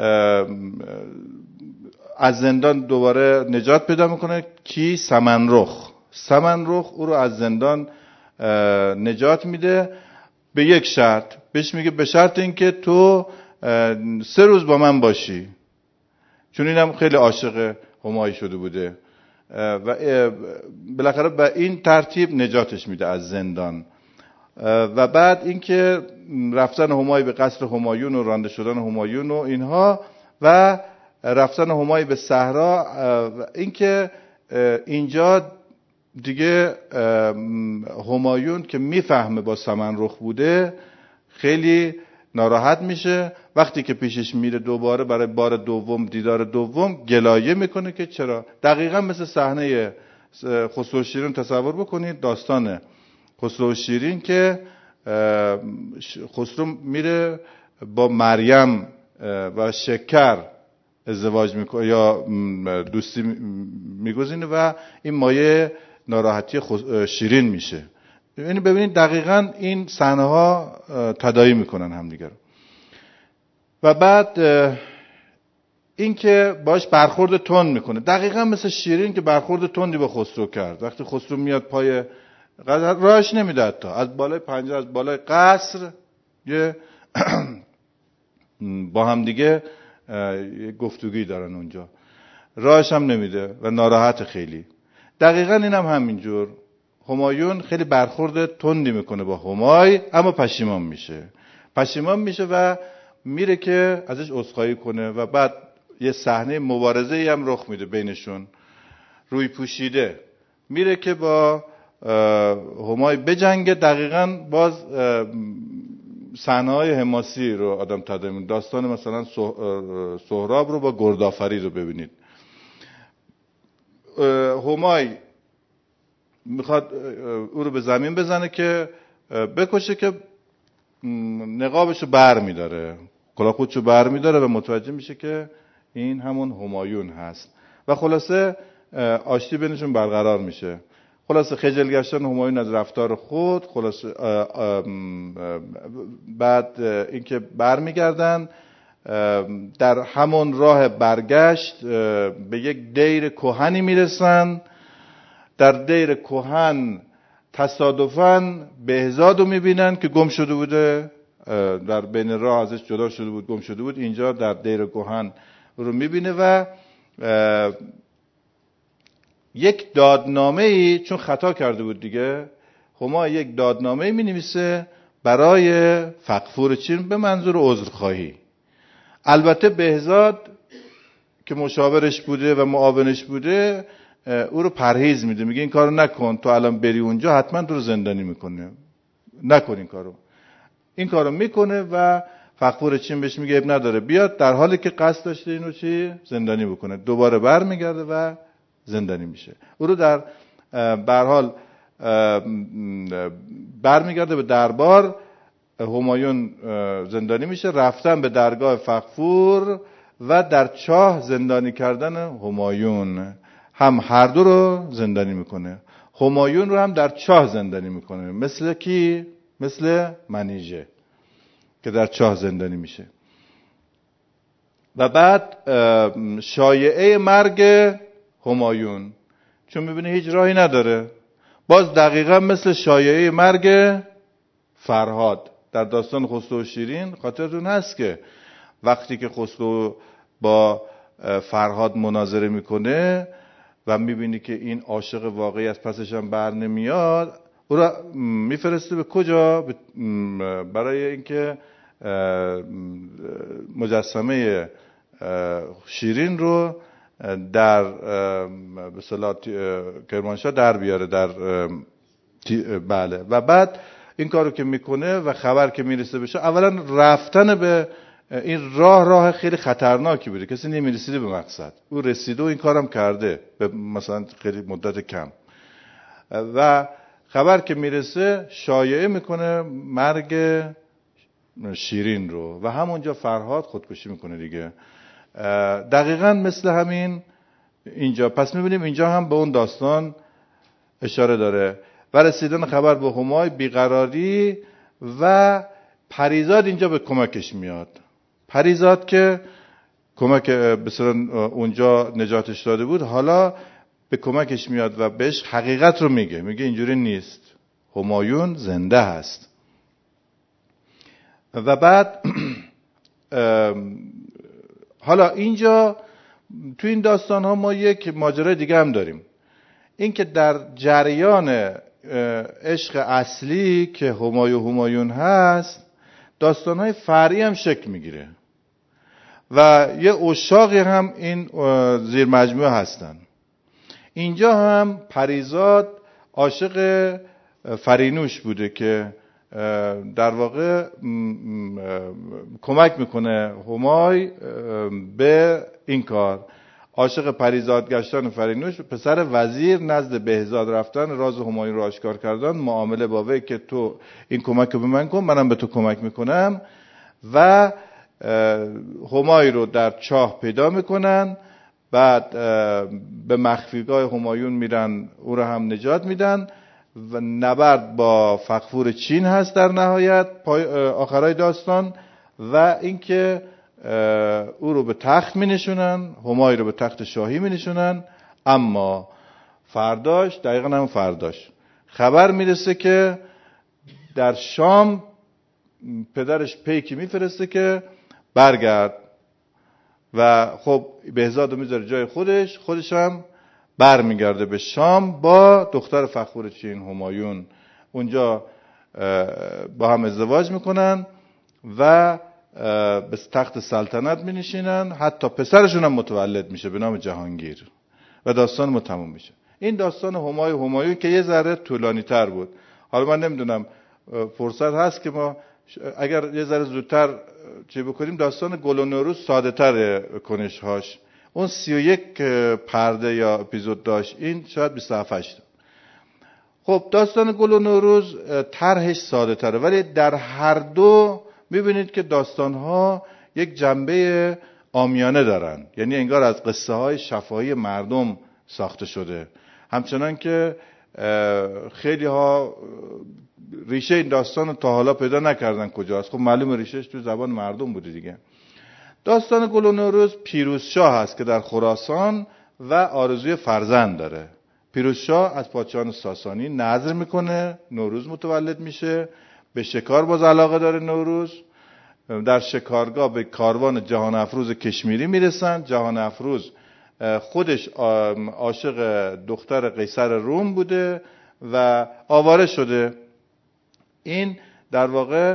از زندان دوباره نجات پیدا میکنه کی؟ سمنرخ او رو از زندان نجات میده به یک شرط. بهش میگه به شرط اینکه تو 3 روز با من باشی، چون اینم خیلی عاشق همایی شده بوده و بالاخره به این ترتیب نجاتش میده از زندان. و بعد اینکه رفتن همایی به قصر همایون و رانده شدن همایون و اینها و رفتن همایی به صحرا، اینکه اینجا دیگه همایون که میفهمه با سمنرخ بوده خیلی ناراحت میشه. وقتی که پیشش میره دوباره برای بار دوم، دیدار دوم، گلایه میکنه که چرا. دقیقا مثل صحنه خسرو و شیرین تصور بکنید، داستان خسرو و شیرین که خسرو میره با مریم و شکر ازدواج میکنه یا دوستی میگزینه و این مایه ناراحتی شیرین میشه. یعنی ببینید دقیقاً این صحنه ها تداعی میکنن همدیگه رو. و بعد این که باش برخورد تند میکنه، دقیقاً مثل شیرین که برخورد تندی با خسرو کرد. وقتی خسرو میاد پای قصر راهش نمیده، حتی از بالای پنجره، از بالای قصر یه با هم دیگه گفتگویی دارن اونجا، راهش هم نمیده و ناراحت خیلی. دقیقاً اینم همینجور همایون خیلی برخورد تندی میکنه با همای، اما پشیمان میشه و میره که ازش عذرخواهی کنه و بعد یه صحنه مبارزه ای هم رخ میده بینشون، روی پوشیده میره که با همای بجنگه. دقیقاً باز صحنه‌های حماسی رو آدم تداعی، داستان مثلا سهراب رو با گردآفرید رو ببینید. همای میخواد او رو به زمین بزنه که بکشه که نقابشو بر میداره، کلاه خودشو بر میداره و متوجه میشه که این همون همایون هست و خلاصه آشتی بینشون برقرار میشه. خلاصه خجل گشتن همایون از رفتار خود، خلاصه بعد اینکه برمیگردن در همون راه برگشت به یک دیر کهنی میرسن. در دیر کهن تصادفاً بهزاد رو میبینن که گم شده بوده، در بین راه ازش جدا شده بود، گم شده بود. اینجا در دیر کهن رو میبینه و یک دادنامه‌ای، چون خطا کرده بود دیگه، هما یک دادنامه‌ای می‌نویسه برای فغفور چین به منظور عذرخواهی. البته بهزاد که مشاورش بوده و معاونش بوده او رو پرهیز میده، میگه این کارو نکن، تو الان بری اونجا حتما تو رو زندانی میکنه، نکن این کارو. این کارو میکنه و فغفور چین بهش میگه اب نداره بیاد، در حالی که قصد داشته اینو زندانی بکنه. دوباره برمیگرده و زندانی میشه. او رو در به هر حال برمیگرده به دربار. همایون زندانی میشه، رفتن به درگاه فغفور و در چاه زندانی کردن همایون، هم هر دو رو زندانی میکنه. همایون رو هم در چاه زندانی میکنه، مثل کی؟ مثل منیژه که در چاه زندانی میشه. و بعد شایعه مرگ همایون، چون میبینه هیچ راهی نداره، باز دقیقا مثل شایعه مرگ فرهاد در داستان خسرو و شیرین. خاطرتون هست که وقتی که خسرو با فرهاد مناظره میکنه و میبینی که این عاشق واقعی از پسش هم بر نمیاد، او را میفرسته به کجا؟ برای اینکه مجسمه شیرین رو در به اصطلاح کرمانشاه در بیاره، در بله. و بعد این کارو که میکنه و خبر که میرسه بشه، اولا رفتن به این راه خیلی خطرناکی بوده، کسی نمیرسیده به مقصد، او رسیده و این کارم کرده به مثلا خیلی مدت کم. و خبر که میرسه شایعه میکنه مرگ شیرین رو و همونجا فرهاد خودکشی میکنه دیگه. دقیقاً مثل همین اینجا پس میبینیم اینجا هم به اون داستان اشاره داره. و رسیدن خبر به همای، بیقراری و پریزاد اینجا به کمکش میاد. پریزاد که کمک بسیار اونجا نجاتش داده بود، حالا به کمکش میاد و بهش حقیقت رو میگه اینجوری نیست، همایون زنده هست. و بعد حالا اینجا تو این داستان ها ما یک ماجرای دیگه هم داریم، این که در جریان عشق اصلی که همایون هست، داستان های فرعی هم شکل میگیره و یه عشاقی هم این زیر مجموعه هستن. اینجا هم پریزاد عاشق فرینوش بوده که در واقع کمک میکنه همای به این کار. عاشق پریزاد گشتن فرینوش، پسر وزیر نزد بهزاد رفتن، راز همایون رو آشکار کردن، معامله با وی که تو این کمک رو به من کن، منم به تو کمک میکنم. و همای رو در چاه پیدا میکنن، بعد به مخفیگاه همایون میرن، او رو هم نجات میدن و نبرد با فغفور چین هست در نهایت آخرای داستان. و اینکه او رو به تخت می نشونن، همای رو به تخت شاهی می نشونن. اما فرداش، دقیقا هم فرداش خبر میرسه که در شام پدرش پیکی میفرسته که برگرد و خب بهزاد رو میذاره جای خودش هم برمیگرده به شام با دختر فغفور چین همایون. اونجا با هم ازدواج میکنن و به تخت سلطنت می نشینن. حتی پسرشون هم متولد میشه به نام جهانگیر و داستان ما تموم میشه. این داستان همایون که یه ذره طولانی تر بود. حالا من نمیدونم فرصت هست که ما اگر یه ذره زودتر چی بکنیم، داستان گل و نوروز ساده تر کنش‌هاش، اون 31 پرده یا اپیزود داشت، این شاید 27 تا. خب داستان گل و نوروز طرحش ساده تره، ولی در هر دو میبینید که داستان‌ها یک جنبه عامیانه دارن، یعنی انگار از قصه های شفاهی مردم ساخته شده. همچنان که خیلی ها ریشه این داستان رو تا حالا پیدا نکردن کجاست. خب معلومه ریشهش تو زبان مردم بوده دیگه. داستان گل و نوروز پیروزشاه هست که در خراسان و آرزوی فرزند داره. پیروزشاه از پادشاهان ساسانی نذر میکنه، نوروز متولد میشه، به شکار باز علاقه داره. نوروز در شکارگاه به کاروان جهان افروز کشمیری میرسن. جهان افروز خودش عاشق دختر قیصر روم بوده و آواره شده. این در واقع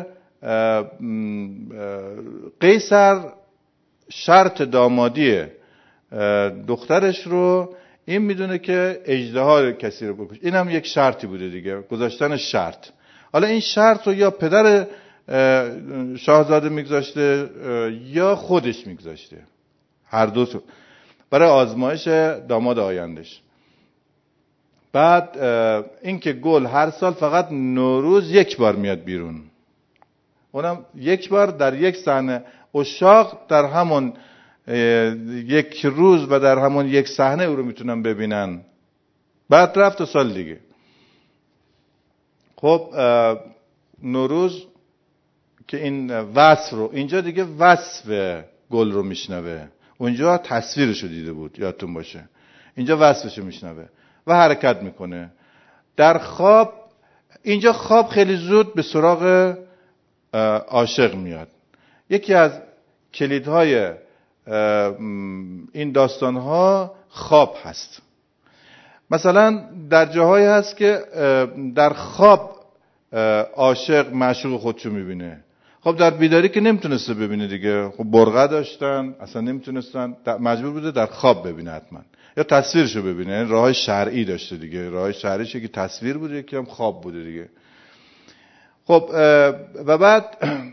قیصر شرط دامادی دخترش رو این میدونه که اژدها کسی رو بکشه. این هم یک شرطی بوده دیگه، گذاشتن شرط. حالا این شرط رو یا پدر شاهزاده میگذاشته یا خودش میگذاشته، هر دو برای آزمایش داماد آیندش. بعد اینکه گل هر سال فقط نوروز یک بار میاد بیرون، اونم یک بار در یک صحنه. عشاق در همون یک روز و در همون یک صحنه او رو میتونن ببینن. بعد رفت و سال دیگه. خب نوروز که این وصف رو اینجا دیگه وصف گل رو میشنوه، اونجا تصویرش رو دیده بود یادتون باشه، اینجا وصفش رو میشنوه و حرکت میکنه در خواب. اینجا خواب خیلی زود به سراغ عاشق میاد. یکی از کلیدهای این داستانها خواب هست. مثلا در جاهایی هست که در خواب عاشق معشوق خودشو میبینه. خب در بیداری که نمیتونسته ببینه دیگه، خب برقه داشتن اصلا نمیتونستن، مجبور بوده در خواب ببینه حتما، یا تصویرشو ببینه. یعنی راه شرعی داشته دیگه، راه شرعیشه که تصویر بوده، یکی هم خواب بوده دیگه. خب و بعد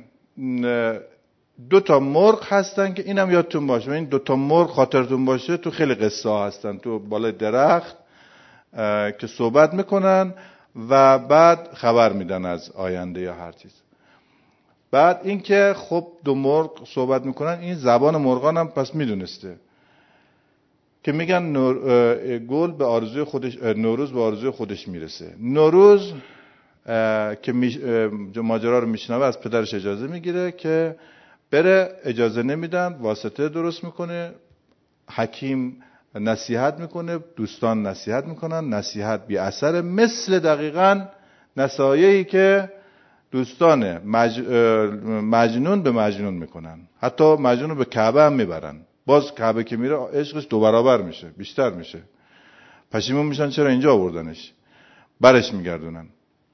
دو تا مرغ هستن که اینم یادتون باشه، این دو تا مرغ خاطرتون باشه تو خیلی قصه ها هستن، تو بالای درخت که صحبت میکنن و بعد خبر میدن از آینده یا هر چیز. بعد اینکه خب دو مرغ صحبت میکنن، این زبان مرغان هم پس میدونسته. که میگن گل به آرزوی خودش، نوروز به آرزوی خودش میرسه. نوروز که ماجرا رو میشنوه از پدرش اجازه میگیره که بره، اجازه نمیدن، واسطه درست میکنه، حکیم نصیحت میکنه، دوستان نصیحت میکنن، نصیحت بی اثر، مثل دقیقاً نصایحی که دوستان مجنون به مجنون میکنن. حتی مجنون رو به کعبه هم میبرن، باز کعبه که میره عشقش 2 برابر میشه، بیشتر میشه، پشیمون میشن چرا اینجا آوردنش، برش میگردونن.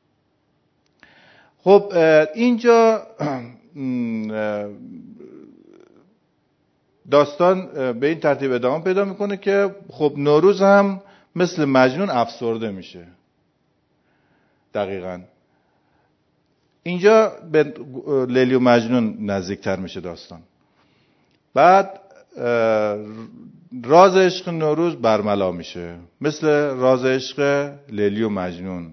خب اینجا داستان به این ترتیب ادامه پیدا میکنه که خب نوروز هم مثل مجنون افسرده میشه. دقیقاً اینجا به لیلی و مجنون نزدیکتر میشه داستان. بعد راز عشق نوروز برملا میشه، مثل راز عشق لیلی و مجنون.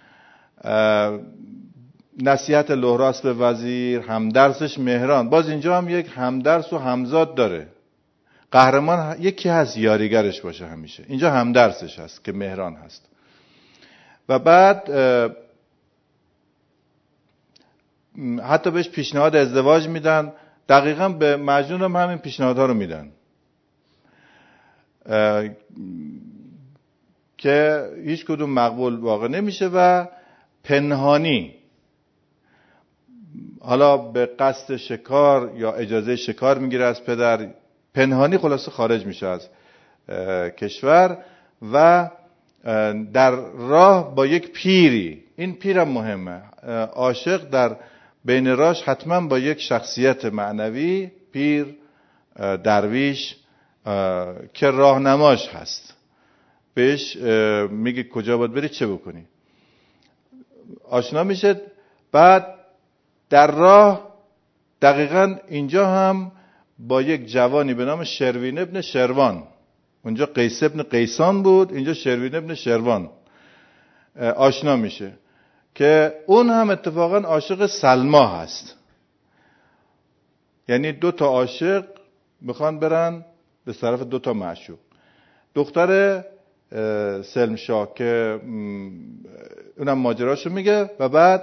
نصیحت لهراس به وزیر، همدرسش مهران، باز اینجا هم یک همدرس و همزاد داره. قهرمان یکی هست یاریگرش باشه همیشه، اینجا همدرسش هست که مهران هست. و بعد حتی بهش پیشنهاد ازدواج میدن، دقیقاً به مجنون هم همین پیشنهادها رو میدن که هیچ کدوم مقبول واقع نمیشه و پنهانی، حالا به قصد شکار یا اجازه شکار میگیره از پدر، پنهانی خلاصه خارج میشه از کشور و در راه با یک پیری، این پیرم مهمه، عاشق در بین راهش حتما با یک شخصیت معنوی، پیر، درویش که راهنماش هست، بهش میگه کجا باید بری، چه بکنی، آشنا میشه. بعد در راه دقیقاً اینجا هم با یک جوانی به نام شروین ابن شروان، اونجا قیس ابن قیسان بود، اینجا شروین ابن شروان آشنا میشه که اون هم اتفاقاً عاشق سلما هست. یعنی 2 تا عاشق میخوان برن به طرف 2 تا معشوق. دختر سلمشاه که اونم ماجراشو میگه و بعد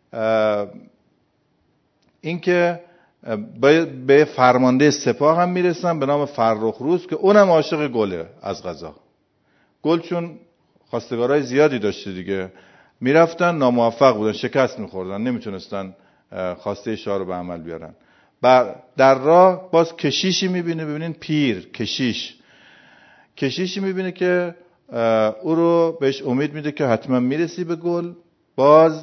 اینکه به فرمانده سپاه هم میرسن به نام فرخروز که اونم عاشق گله از قضا. گل چون خواستگارای زیادی داشته دیگه، میرفتن ناموفق بودن، شکست میخوردن، نمیتونستن خواسته شاه رو به عمل بیارن. در راه باز کشیشی میبینه، ببینین پیر، کشیشی میبینه که او رو بهش امید میده که حتما میرسی به گل. باز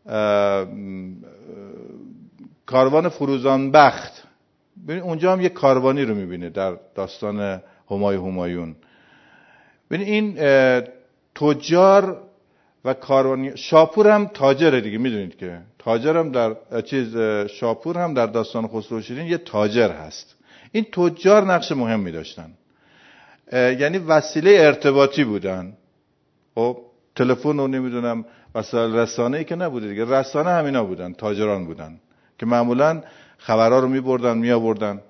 کاروان فروزان بخت، ببین اونجا هم یک کاروانی رو میبینه در داستان همایون. ببین این تجار و کاروانی، شاپور هم تاجره دیگه، میدونید که تاجر هم در شاپور هم در داستان خسرو شیرین یه تاجر هست. این تجار نقش مهمی داشتن، یعنی وسیله ارتباطی بودن. خب تلفن رو نمیدونم وسایل رسانه‌ای که نبوده دیگه، رسانه همینا بودن، تاجران بودن که معمولاً خبرها رو میبردن میآوردن.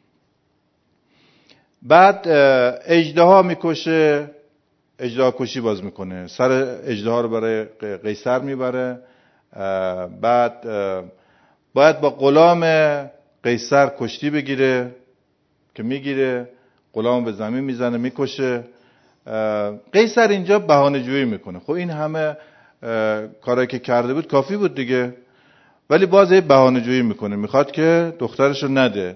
بعد اژدها میکشه، اژدها کشی باز میکنه، سر اژدها رو برای قیصر میبره. بعد باید با غلام قیصر کشتی بگیره که میگیره، غلام به زمین میزنه، میکشه. قیصر اینجا بهانه جویی میکنه. خب این همه کارایی که کرده بود کافی بود دیگه، ولی باز یه بهانه جویی میکنه، میخواد که دخترش رو نده.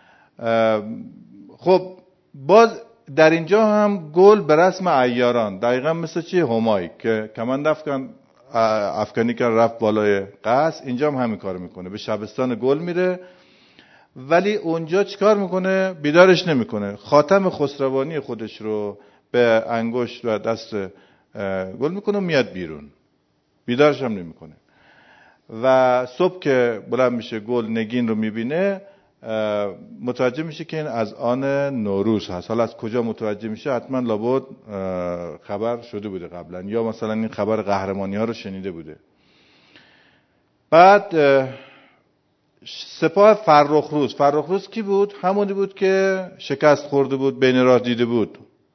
خب باز در اینجا هم گل به رسم عیاران، دقیقا مثل چی؟ همای که کمند افغانی که رفت بالای قصر، اینجا هم همین کار میکنه، به شبستان گل میره، ولی اونجا چیکار میکنه؟ بیدارش نمیکنه، خاتم خسروانی خودش رو به انگشت و دست گل میکنه و میاد بیرون، بیدارش هم نمیکنه. و صبح که بلند میشه گل نگین رو میبینه، متوجه میشه که این از آن نوروز هست. حالا از کجا متوجه میشه؟ حتما لابد خبر شده بوده قبلا، یا مثلا این خبر قهرمانی ها رو شنیده بوده. بعد سپاه فرخروز کی بود؟ همونی بود که شکست خورده بود، بین راه دیده بود،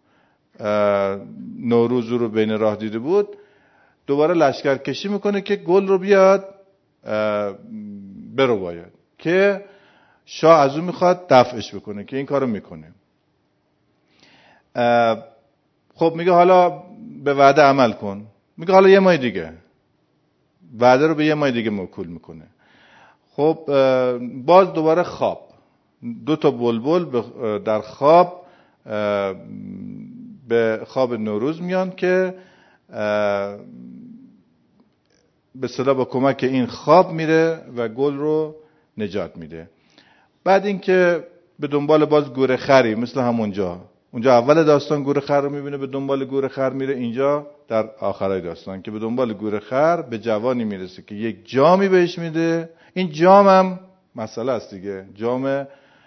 نوروز رو بین راه دیده بود، دوباره لشکرکشی میکنه که گل رو بیاد برو باید که شاه از اون میخواد دفعش بکنه که این کارو میکنه. خب میگه حالا به وعده عمل کن. میگه حالا یه ماه دیگه، وعده رو به یه ماه دیگه موکول میکنه. خب باز دوباره خواب، 2 بلبل در خواب به خواب نوروز میان که به اصطلاح با کمک این خواب میره و گل رو نجات میده. بعد اینکه به دنبال باز گوره خری، مثل همونجا، اونجا اول داستان گوره خر رو میبینه به دنبال گوره خر میره، اینجا در آخرای داستان که به دنبال گوره خر به جوانی میرسه که یک جامی بهش میده. این جام هم مسئله است دیگه، جام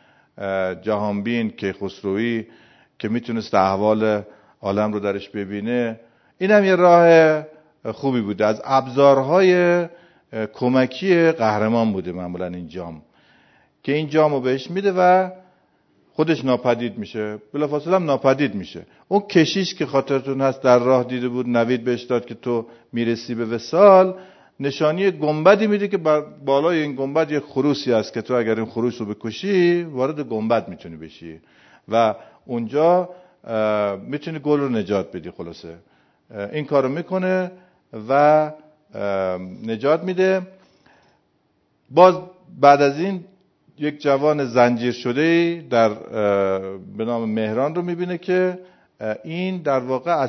جهانبین کیخسروی که میتونست احوال عالم رو درش ببینه. این هم یه راه خوبی بوده، از ابزارهای کمکی قهرمان بوده معمولا این جام، که این جامو بهش میده و خودش ناپدید میشه، بلافاصله هم ناپدید میشه. اون کشیش که خاطرتون هست در راه دیده بود، نوید بهش داد که تو میرسی به وصال، نشانی گنبدی میده که بالای این گنبد یه خروسی هست که تو اگر این خروس رو بکشی وارد گنبد میتونی بشی و اونجا میتونی گل رو نجات بدی. خلاصه این کارو میکنه و نجات میده. باز بعد از این یک جوان زنجیر شده در به نام مهران رو میبینه که این در واقع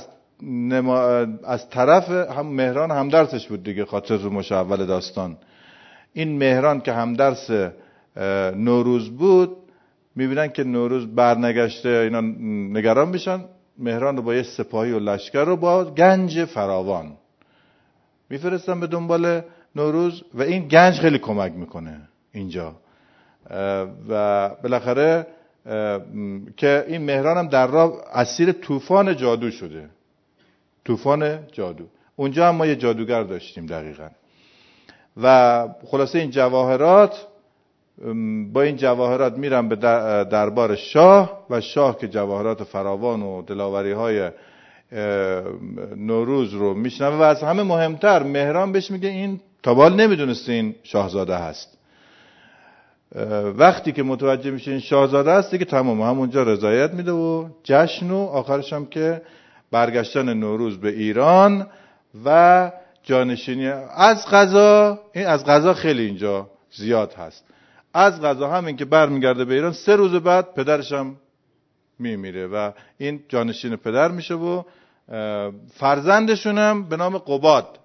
از طرف هم مهران همدرسش بود دیگه، خاطر رو مش اول داستان. این مهران که همدرس نوروز بود، میبینن که نوروز برنگشته، اینا نگران میشن. مهران رو با یه سپاهی و لشکر رو با گنج فراوان میفرستن به دنبال نوروز و این گنج خیلی کمک میکنه اینجا و بالاخره که این مهران هم در راه اسیر طوفان جادو شده، طوفان جادو. اونجا هم ما یه جادوگر داشتیم دقیقاً. و خلاصه این جواهرات، با این جواهرات میرن به دربار شاه و شاه که جواهرات فراوان و دلاوری های نوروز رو میشنوه و از همه مهمتر مهران بهش میگه این تابال نمیدونسته این شاهزاده هست. وقتی که متوجه میشه این شاهزاده هست دیگه تمام، همونجا رضایت میده و جشن و آخرش هم که برگشتن نوروز به ایران و جانشینی. از قضا این از قضا خیلی اینجا زیاد هست. از قضا همین که برمیگرده به ایران 3 روز بعد پدرش هم میمیره و این جانشین پدر میشه و فرزندشون هم به نام قباد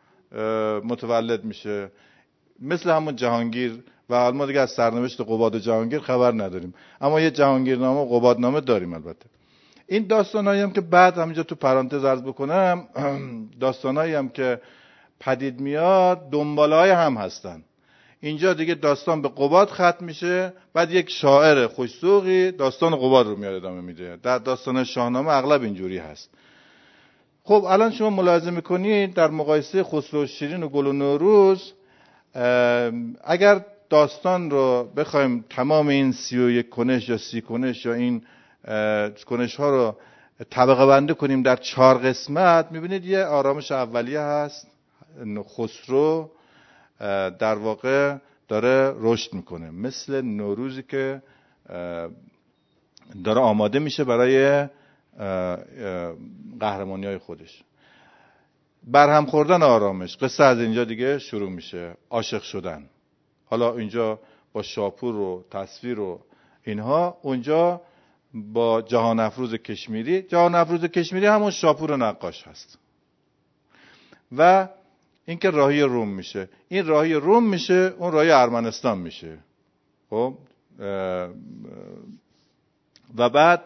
متولد میشه، مثل همون جهانگیر. و ما دیگه از سرنوشت قباد و جهانگیر خبر نداریم، اما یه جهانگیرنامه و قبادنامه داریم البته. این داستانایی هم که بعد همینجا تو پرانتز عرض بکنم، داستانایی هم که پدید میاد دنباله‌های هم هستن. اینجا دیگه داستان به قباد ختم میشه، بعد یک شاعر خوش‌ذوقی داستان قباد رو میاد ادامه میده. در داستان شاهنامه اغلب اینجوری هست. خب الان شما ملاحظه میکنید در مقایسه خسرو و شیرین و گل و نوروز، اگر داستان رو بخوایم تمام این 31 کنش یا 30 کنش یا این کنش ها رو طبقه بندی کنیم در 4 قسمت، میبینید یه آرامش اولیه هست. خسرو در واقع داره رشد میکنه، مثل نوروزی که داره آماده میشه برای قهرمانی های خودش. برهم خوردن آرامش، قصه از اینجا دیگه شروع میشه. عاشق شدن، حالا اینجا با شاپور و تصویر و اینها، اونجا با جهان افروز کشمیری. جهان افروز کشمیری همون شاپور نقاش هست. و اینکه راهی روم میشه، این راهی روم میشه، اون راهی ارمنستان میشه. خب و بعد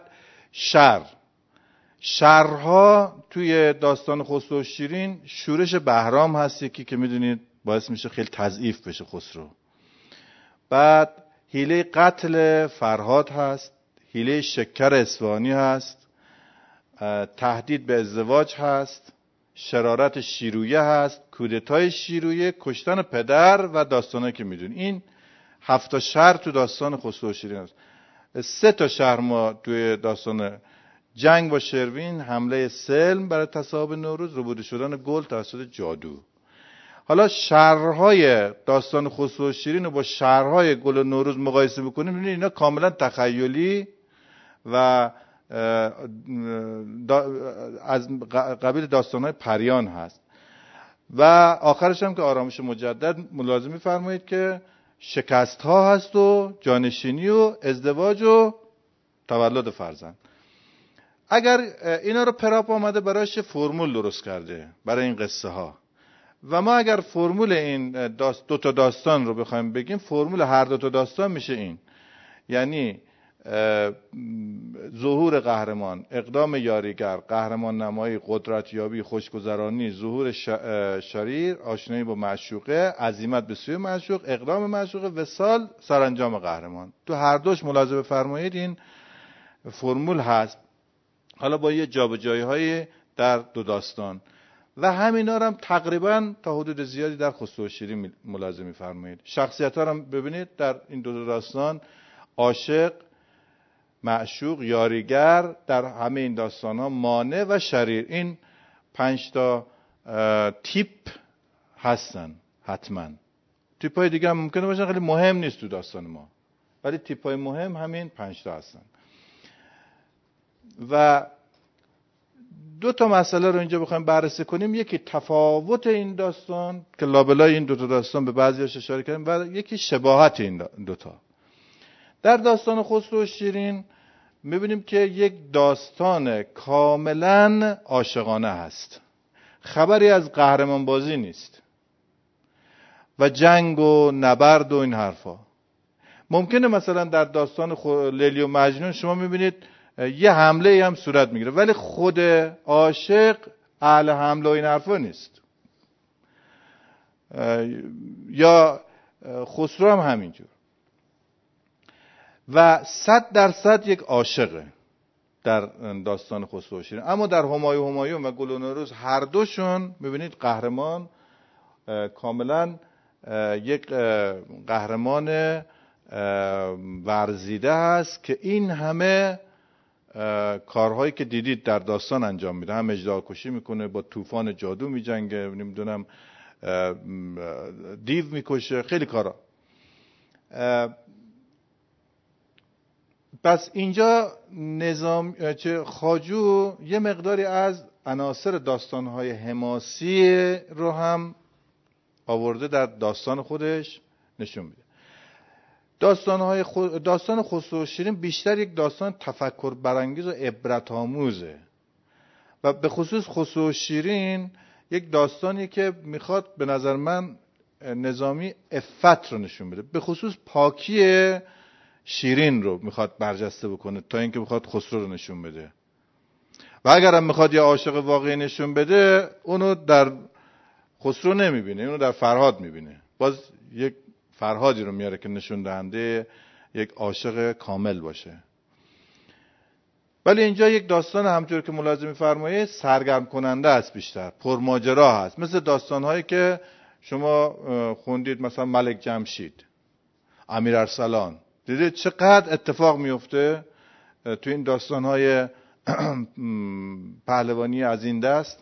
شرها توی داستان خسرو و شیرین شورش بهرام هست، یکی که میدونید باعث میشه خیلی تضعیف بشه خسرو. بعد حیله قتل فرهاد هست، حیله شکر اصفهانی هست، تهدید به ازدواج هست، شرارت شیرویه هست، کودتای شیرویه، کشتن پدر و داستانه که میدونید. این 7 شهر تو داستان خسرو و شیرین هست. 3 شهر ما توی داستان جنگ با شروین، حمله سلم برای تصاحب نوروز، ربوده شدن گل توسط جادو. حالا شرهای داستان خسرو و شیرین رو با شرهای گل و نوروز مقایسه بکنیم، می‌بینید اینا کاملا تخیلی و از قبیل داستان‌های پریان هست. و آخرش هم که آرامش مجدد ملاحظه می‌فرمایید که شکست‌ها هست و جانشینی و ازدواج و تولد فرزند. اگر اینا رو پراپ آمده برایش فرمول درست کرده برای این قصه ها و ما اگر فرمول این دو تا داستان رو بخوایم بگیم، فرمول هر دو تا داستان میشه این، یعنی ظهور قهرمان، اقدام یاریگر، قهرمان نمایی، قدرت یابی، خوشگذرانی، ظهور شریر، آشنایی با معشوقه، عزیمت به سوی معشوق، اقدام معشوقه، وصال، سرانجام قهرمان. تو هر دوش ملاحظه بفرمایید این فرمول هست، حالا با یه جابجایی‌های در دو داستان و همینا هم تقریبا تا حدود زیادی در خسرو و شیرین ملاحظه می‌فرمایید. شخصیت‌ها رو ببینید در این دو داستان، عاشق، معشوق، یاریگر، در همه این داستان‌ها مانع و شریر، این 5 تا تیپ هستن. حتما تیپ‌های دیگه هم ممکنه باشن، خیلی مهم نیست تو داستان ما، ولی تیپ‌های مهم همین 5 تا هستن. و دو تا مسئله رو اینجا بخوایم بررسی کنیم، یکی تفاوت این داستان که لابلای این دو تا داستان به بعضی‌هاش اشاره کردیم و یکی شباهت این دو تا. در داستان خسرو و شیرین می‌بینیم که یک داستان کاملاً عاشقانه هست، خبری از قهرمان بازی نیست و جنگ و نبرد و این حرفا. ممکنه مثلا در داستان لیلی و مجنون شما می‌بینید یه حمله هم صورت میگیره، ولی خود عاشق اهل حمله و این حرفا نیست. یا خسرو هم همینجور و 100% یک عاشقه در داستان خسرو و شیرین. اما در همایون و گل و نوروز هر دوشون میبینید قهرمان کاملا یک قهرمان ورزیده هست که این همه کارهایی که دیدید در داستان انجام میده، هم اژدها میکنه، با طوفان جادو میجنگه، نمیدونم دیو میکشه، خیلی کارا. پس اینجا خواجو یه مقداری از عناصر داستانهای حماسی رو هم آورده در داستان خودش نشون میده. داستان خسرو و شیرین بیشتر یک داستان تفکر برانگیز و عبرت آموزه و به خصوص خسرو و شیرین یک داستانی که میخواد به نظر من نظامی عفت رو نشون بده، به خصوص پاکی شیرین رو میخواد برجسته بکنه تا اینکه میخواد خسرو رو نشون بده. و اگر هم میخواد یه عاشق واقعی نشون بده، اونو در خسرو نمیبینه، اونو در فرهاد میبینه. باز یک فرهادی رو میاره که نشون دهنده یک عاشق کامل باشه. ولی اینجا یک داستان همونطور که ملاحظه می‌فرمایید سرگرم کننده است، بیشتر پرماجرا هست، مثل داستان‌هایی که شما خوندید، مثلا ملک جمشید، امیر ارسلان. دیدید چقدر اتفاق میفته تو این داستان‌های پهلوانی از این دست.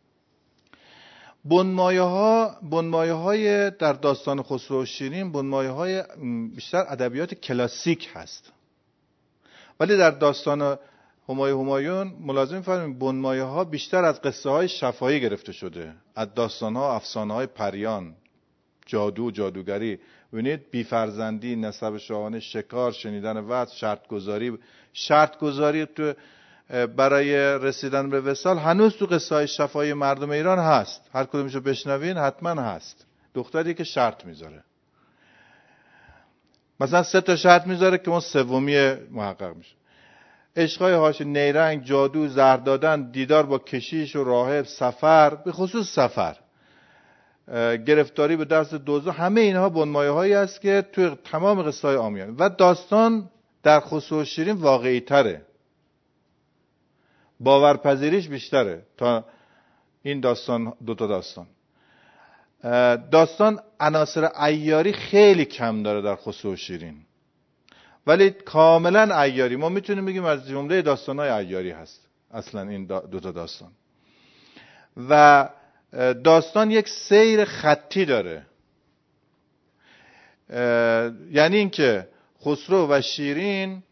بنمایه‌های در داستان خسرو و شیرین بنمایه‌های بیشتر ادبیات کلاسیک هست، ولی در داستان همایون ملاحظه می‌فرمایید بنمایه‌ها بیشتر از قصه‌های شفاهی گرفته شده، از داستان‌ها، افسانه‌های پریان، جادو، جادوگری. ببینید بی‌فرزندی، نسب شاهانه، شکار، شنیدن وعظ، شرط گذاری تو برای رسیدن به وصال هنوز تو قصه‌های شفاهی مردم ایران هست. هر کدومشو بشنوین حتما هست. دختری که شرط میذاره، مثلا 3 تا شرط میذاره که اون سومی محقق میشه. عشقای هاش، نیرنگ، جادو، زهر دادن، دیدار با کشیش و راهب، سفر، به خصوص سفر، گرفتاری به دست دزدا، همه اینها بنمایه‌هایی است که توی تمام قصه‌های عامیانه و داستان در خسرو و شیرین واقعی تره، باورپذیریش بیشتره تا این داستان. دو تا داستان عناصر عیاری خیلی کم داره در خسرو و شیرین ولی کاملا عیاری. ما میتونیم بگیم از جمله داستان‌های عیاری هست اصلا این دو تا داستان. و داستان یک سیر خطی داره، یعنی اینکه خسرو و شیرین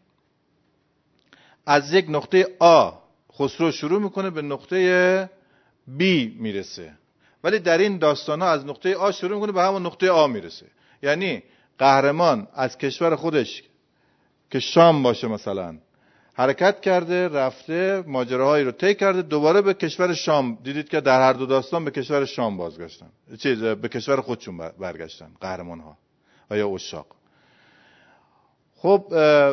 از یک نقطه آ خسرو شروع میکنه به نقطه بی میرسه، ولی در این داستان ها از نقطه آ شروع میکنه به همون نقطه آ میرسه. یعنی قهرمان از کشور خودش که شام باشه مثلا حرکت کرده، رفته ماجراهایی رو طی کرده، دوباره به کشور شام. دیدید که در هر دو داستان به کشور شام بازگشتن، به کشور خودشون برگشتن قهرمان ها و یا عشاق. خب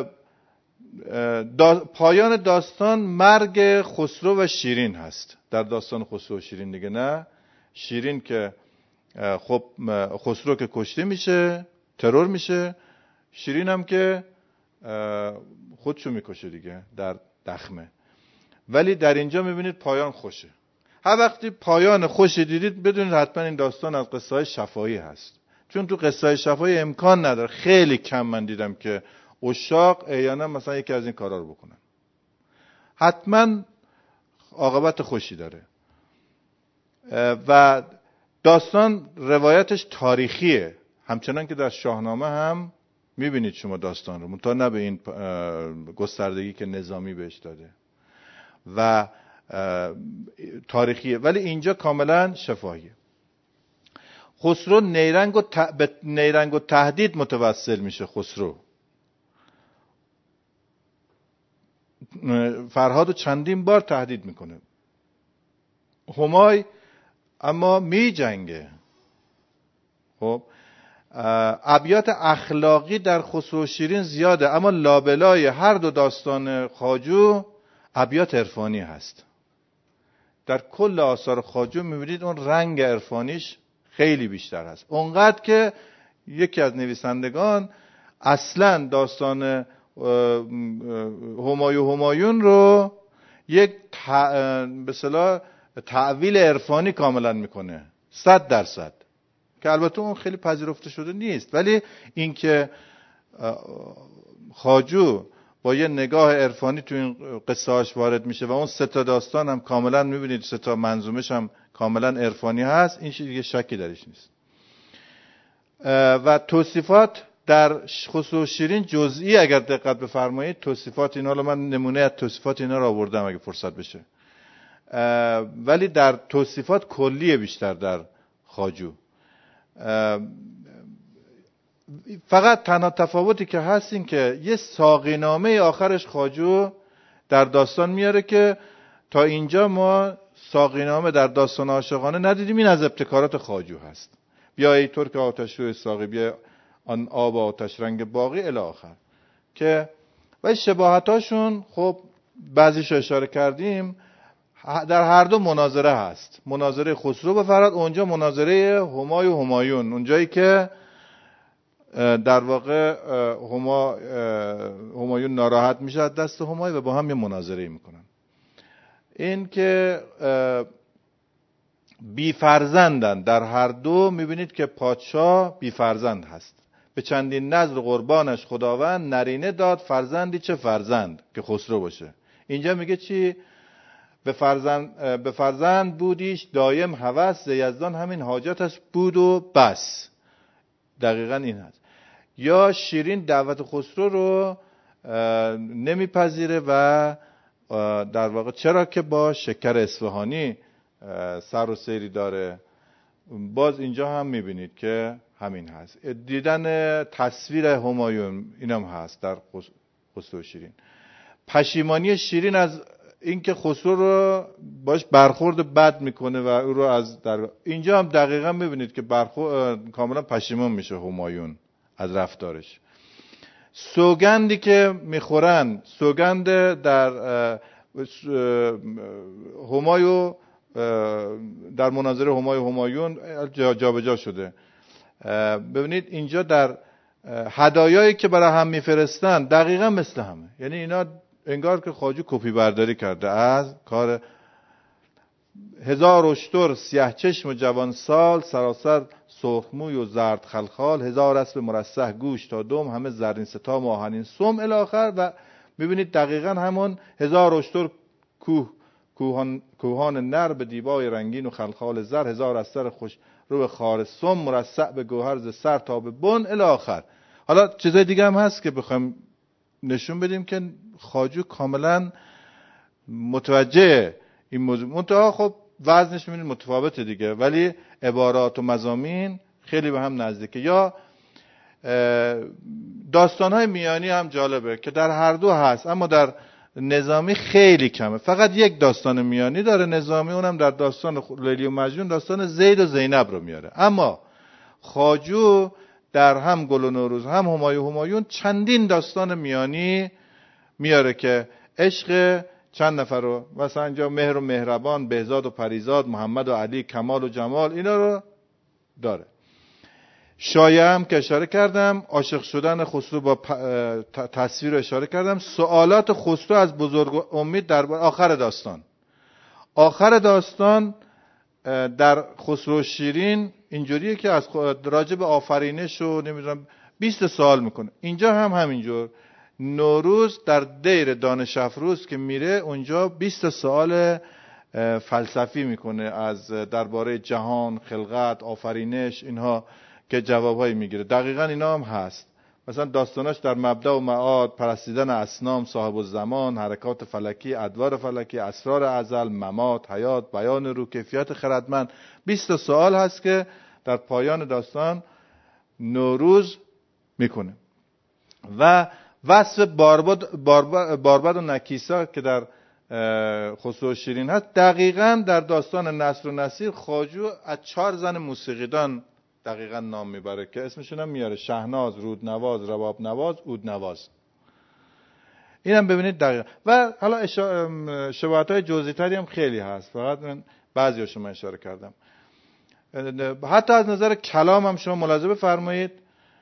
پایان داستان مرگ خسرو و شیرین هست در داستان خسرو و شیرین دیگه. نه شیرین که خب خسرو که کشته میشه، ترور میشه، شیرین هم که خودشو میکشه دیگه در دخمه. ولی در اینجا میبینید پایان خوشه. هر وقتی پایان خوشی دیدید بدونید حتما این داستان از قصه های شفاهی هست، چون تو قصه های شفاهی امکان نداره، خیلی کم من دیدم که عشاق احیانا مثلا یکی از این کارا رو بکنن. حتما عاقبت خوشی داره. و داستان روایتش تاریخیه، همچنان که در شاهنامه هم میبینید شما داستان رو، منتها نه به این گستردگی که نظامی بهش داده و تاریخیه، ولی اینجا کاملا شفاهیه. خسرو به نیرنگ و تهدید متوسل میشه. خسرو فرهادو چندین بار تهدید میکنه. همای اما می جنگه. خب ابیات اخلاقی در خسرو و شیرین زیاده، اما لابلای هر دو داستان خواجو ابیات عرفانی هست. در کل آثار خواجو میبینید اون رنگ عرفانیش خیلی بیشتر هست، اونقدر که یکی از نویسندگان اصلا داستان همایون رو یک به اصطلاح تعویل عرفانی کاملا میکنه 100%، که البته اون خیلی پذیرفته شده نیست، ولی اینکه خواجو با یه نگاه عرفانی تو این قصه هاش وارد میشه و اون 3 تا داستان هم کاملا میبینید 3 تا منظومش هم کاملا عرفانی هست، این دیگه شکی درش نیست. و توصیفات در خسرو و شیرین جزئی اگر دقت بفرمایید، توصیفات اینا رو من نمونه از توصیفات اینا رو آوردم اگه فرصت بشه، ولی در توصیفات کلیه بیشتر در خواجو. فقط تنها تفاوتی که هست این که یه ساقینامه آخرش خواجو در داستان میاره که تا اینجا ما ساقینامه در داستان عاشقانه ندیدیم، این از ابتکارات خواجو هست. بیا ای ترک آتش روی ساقی، بیا آن آب آتش رنگ باقی الی آخر، که و شباهتاشون خب بعضیشو اشاره کردیم. در هر دو مناظره هست، مناظره خسرو با فرهاد، اونجا مناظره همای و همایون، اونجایی که در واقع همایون ناراحت میشه از دست همای و با هم یه مناظره میکنن. این که بی فرزندن در هر دو، میبینید که پادشاه بی فرزند هست. به چندین نذر قربانش خداوند، نرینه داد فرزندی چه فرزند که خسرو باشه. اینجا میگه چی؟ به فرزند بودیش دایم هوس، ز یزدان همین حاجتش بود و بس. دقیقاً این هست. یا شیرین دعوت خسرو رو نمیپذیره و در واقع چرا که با شکر اصفهانی سر و سیری داره. باز اینجا هم میبینید که همین هست. دیدن تصویر همایون اینم هست در خسرو و شیرین. پشیمانی شیرین از اینکه خسرو رو باش برخورد بد میکنه و او رو از در اینجا هم دقیقاً میبینید که کاملا پشیمان میشه همایون از رفتارش. سوگندی که میخورن، سوگند در همایون در مناظره همایون جابجا شده. ببینید اینجا در هدایایی که برای هم میفرستن دقیقاً مثل همه، یعنی اینا انگار که خواجو کپی برداری کرده از کار. 1000 اشتر سیاه چشم و جوان سال، سراسر سرخموی و زرد خلخال، 1000 اسب مرصع گوش تا دم، همه زرین ستام و آهنین سم الی آخر. و میبینید دقیقاً همون 1000 اشتر کوهان نر به دیبای رنگین و خلخال زر، 1000 استر خوش رو خار سم، مرصع به گوهر ز سر تا به بن الی آخر. حالا چیزای دیگه هم هست که بخوایم نشون بدیم که خواجو کاملا متوجه این موضوع، منتها خب وزنش میبینید متفاوته دیگه، ولی عبارات و مضامین خیلی به هم نزدیکه. یا داستان‌های میانی هم جالبه که در هر دو هست، اما در نظامی خیلی کمه. فقط یک داستان میانی داره نظامی، اونم در داستان لیلی و مجنون داستان زید و زینب رو میاره. اما خواجو در هم گل و نوروز هم همایون چندین داستان میانی میاره که عشق چند نفر رو، مثلا اینجا مهر و مهربان، بهزاد و پریزاد، محمد و علی، کمال و جمال، اینا رو داره. شایعه هم که اشاره کردم، عاشق شدن خسرو با تصویر رو اشاره کردم. سوالات خسرو از بزرگ امید در آخر داستان در خسرو شیرین اینجوریه که از راجع به آفرینش و نمیدونم 20 سوال میکنه. اینجا هم همینجور. نوروز در دیر دانش افروز که میره اونجا 20 سوال فلسفی میکنه از درباره جهان، خلقت، آفرینش، اینها که جوابهایی میگیره. دقیقاً اینا هم هست. مثلا داستاناش در مبدأ و معاد، پرستیدن اصنام، صاحب الزمان، حرکات فلکی، ادوار فلکی، اسرار ازل، ممات، حیات، بیان روح، کیفیت خردمند. 20 سوال هست که در پایان داستان نوروز میکنه. و وصف باربد و نکیسا که در خسرو شیرین هست، دقیقاً در داستان نصر و نصیر خواجو از 4 زن موسیقیدان دقیقاً نام میبره که اسمشون هم میاره: شهناز، رودنواز، رباب نواز، عود نواز. اینم ببینید دقیقاً. و حالا شباهت‌های جزئی‌تری هم خیلی هست، فقط من بعضی‌هاشو من اشاره کردم. حتی از نظر کلام هم شما ملاحظه بفرمایید،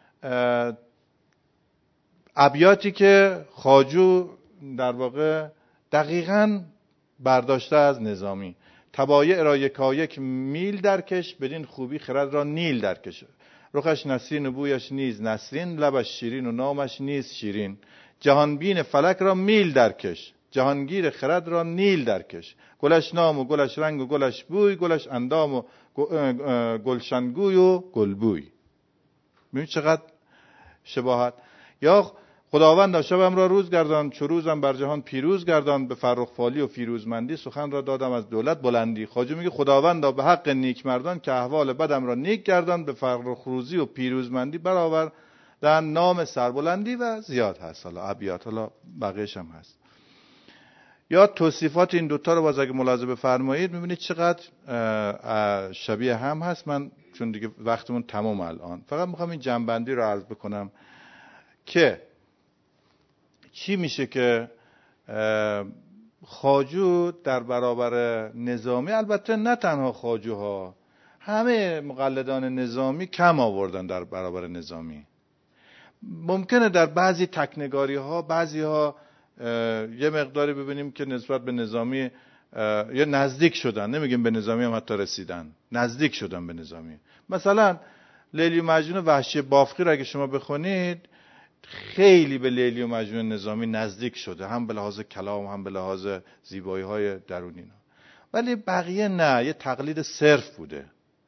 ابیاتی که خواجو در واقع دقیقاً برداشته از نظامی: طبایع را یکایک میل درکش، بدین خوبی خرد را نیل درکش. رخش نسرین و بویش نیز نسرین، لبش شیرین و نامش نیز شیرین. جهانبین فلک را میل درکش، جهانگیر خرد را نیل درکش. گلش نام و گلش رنگ و گلش بوی، گلش اندام و گلشنگوی و گلبوی. ببینید چقدر شباهت. یا خداوند شبم را روز گردان، چو روزم بر جهان پیروز گردان. به فرخ فالی و فیروزمندی، سخن را دادم از دولت بلندی. خواجو میگه خداوند به حق نیک مردان، که احوال بدم را نیک گردان. به فرخ روزی و پیروزمندی برآوردن نام سربلندی. و زیاد هست حالا ابیات، حالا بقیه‌ش هم هست. یا توصیفات این دوتا رو باز اگه ملاحظه بفرمایید میبینید چقدر شبیه هم هست. من چون دیگه وقتمون تمام الان، فقط میخوام این جنبندی رو عرض بکنم که چی میشه که خواجو در برابر نظامی، البته نه تنها خواجوها، همه مقلدان نظامی کم آوردن در برابر نظامی. ممکنه در بعضی تکنگاری ها بعضی ها یه مقداری ببینیم که نسبت به نظامی یا نزدیک شدن، نمیگیم به نظامی هم حتی رسیدن، نزدیک شدن به نظامی. مثلا لیلی و مجنون وحشی بافقی رو اگه شما بخونید خیلی به لیلی و مجنون نظامی نزدیک شده، هم به لحاظ کلام هم به لحاظ زیبایی های درونی. ولی بقیه نه، یه تقلید صرف بوده.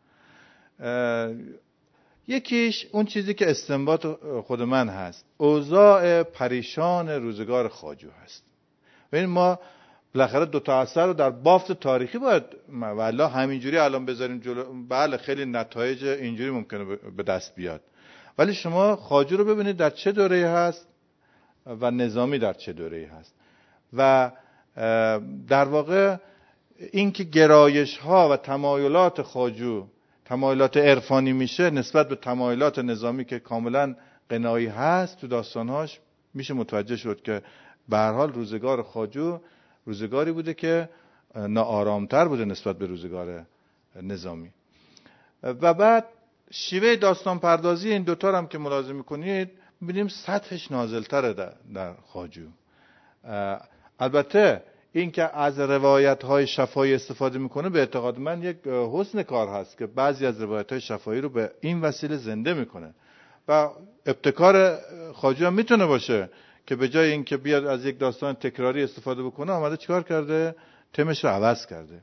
یکیش اون چیزی که استنباط خود من هست، اوضاع پریشان روزگار خواجو هست. ببین ما بالاخره 2 تا اثر رو در بافت تاریخی باید والله همینجوری الان بذاریم جلو، بله خیلی نتایج اینجوری ممکنه به دست بیاد، ولی شما خواجو رو ببینید در چه دوره‌ای هست و نظامی در چه دوره‌ای هست. و در واقع اینکه گرایش ها و تمایلات خواجو تمایلات عرفانی میشه نسبت به تمایلات نظامی که کاملا غنایی هست تو داستانهاش، میشه متوجه شد که به هر حال روزگار خواجو روزگاری بوده که ناآرامتر بوده نسبت به روزگار نظامی. و بعد شیوه داستان پردازی این دوتا هم که ملاحظه میکنید میبینیم سطحش نازلتره در خواجو. البته این که از روایت‌های شفاهی استفاده میکنه به اعتقاد من یک حسن کار هست که بعضی از روایت‌های شفاهی رو به این وسیله زنده میکنه و ابتکار خواجو هم میتونه باشه که به جای اینکه بیاد از یک داستان تکراری استفاده بکنه آمده چیکار کرده؟ تمش رو عوض کرده.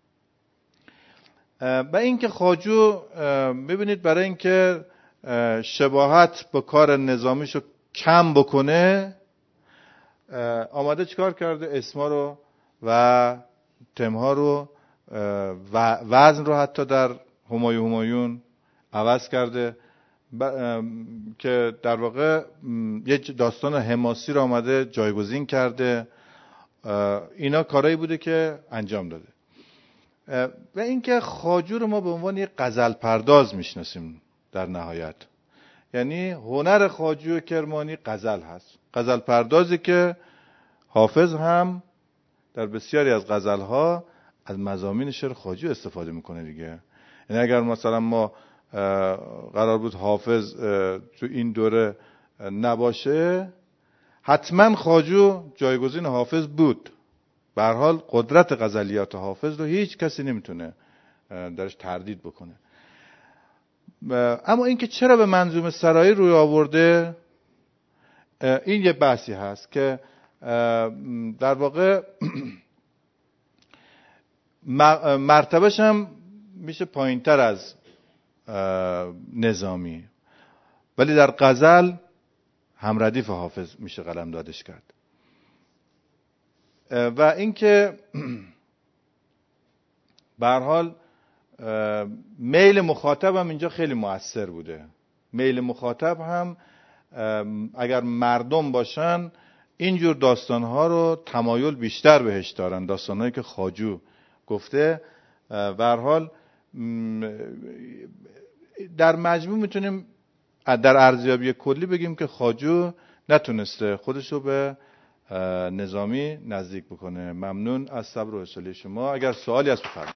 و اینکه خواجو ببینید برای اینکه شباهت با کار نظامیشو کم بکنه آمده چیکار کرده؟ اسما رو و تمها رو و وزن رو حتی در همایون عوض کرده که در واقع یک داستان حماسی رو آمده جایگزین کرده. اینا کارهایی بوده که انجام داده. و اینکه خواجو رو ما به عنوان یک غزل پرداز میشناسیم در نهایت، یعنی هنر خواجو کرمانی غزل هست، غزل پردازی که حافظ هم در بسیاری از غزل‌ها از مضامین شعر خواجو استفاده میکنه دیگه. یعنی اگر مثلا ما قرار بود حافظ تو این دوره نباشه حتما خواجو جایگزین حافظ بود. به هر حال قدرت غزلیات حافظ رو هیچ کسی نمیتونه درش تردید بکنه. اما اینکه چرا به منظومه سرایی روی آورده این یه بحثی هست که در واقع مرتبهش هم میشه پایینتر از نظامی، ولی در غزل هم ردیف حافظ میشه قلمدادش کرد. و اینکه به هر حال میل مخاطب هم اینجا خیلی مؤثر بوده. میل مخاطب هم اگر مردم باشن اینجور داستانها رو تمایل بیشتر بهش دارن، داستانهایی که خواجو گفته. به هر حال در مجموع میتونیم در ارزیابی کلی بگیم که خواجو نتونسته خودشو به نظامی نزدیک بکنه. ممنون از صبر و حوصله شما. اگر سوالی هست بفرمایید.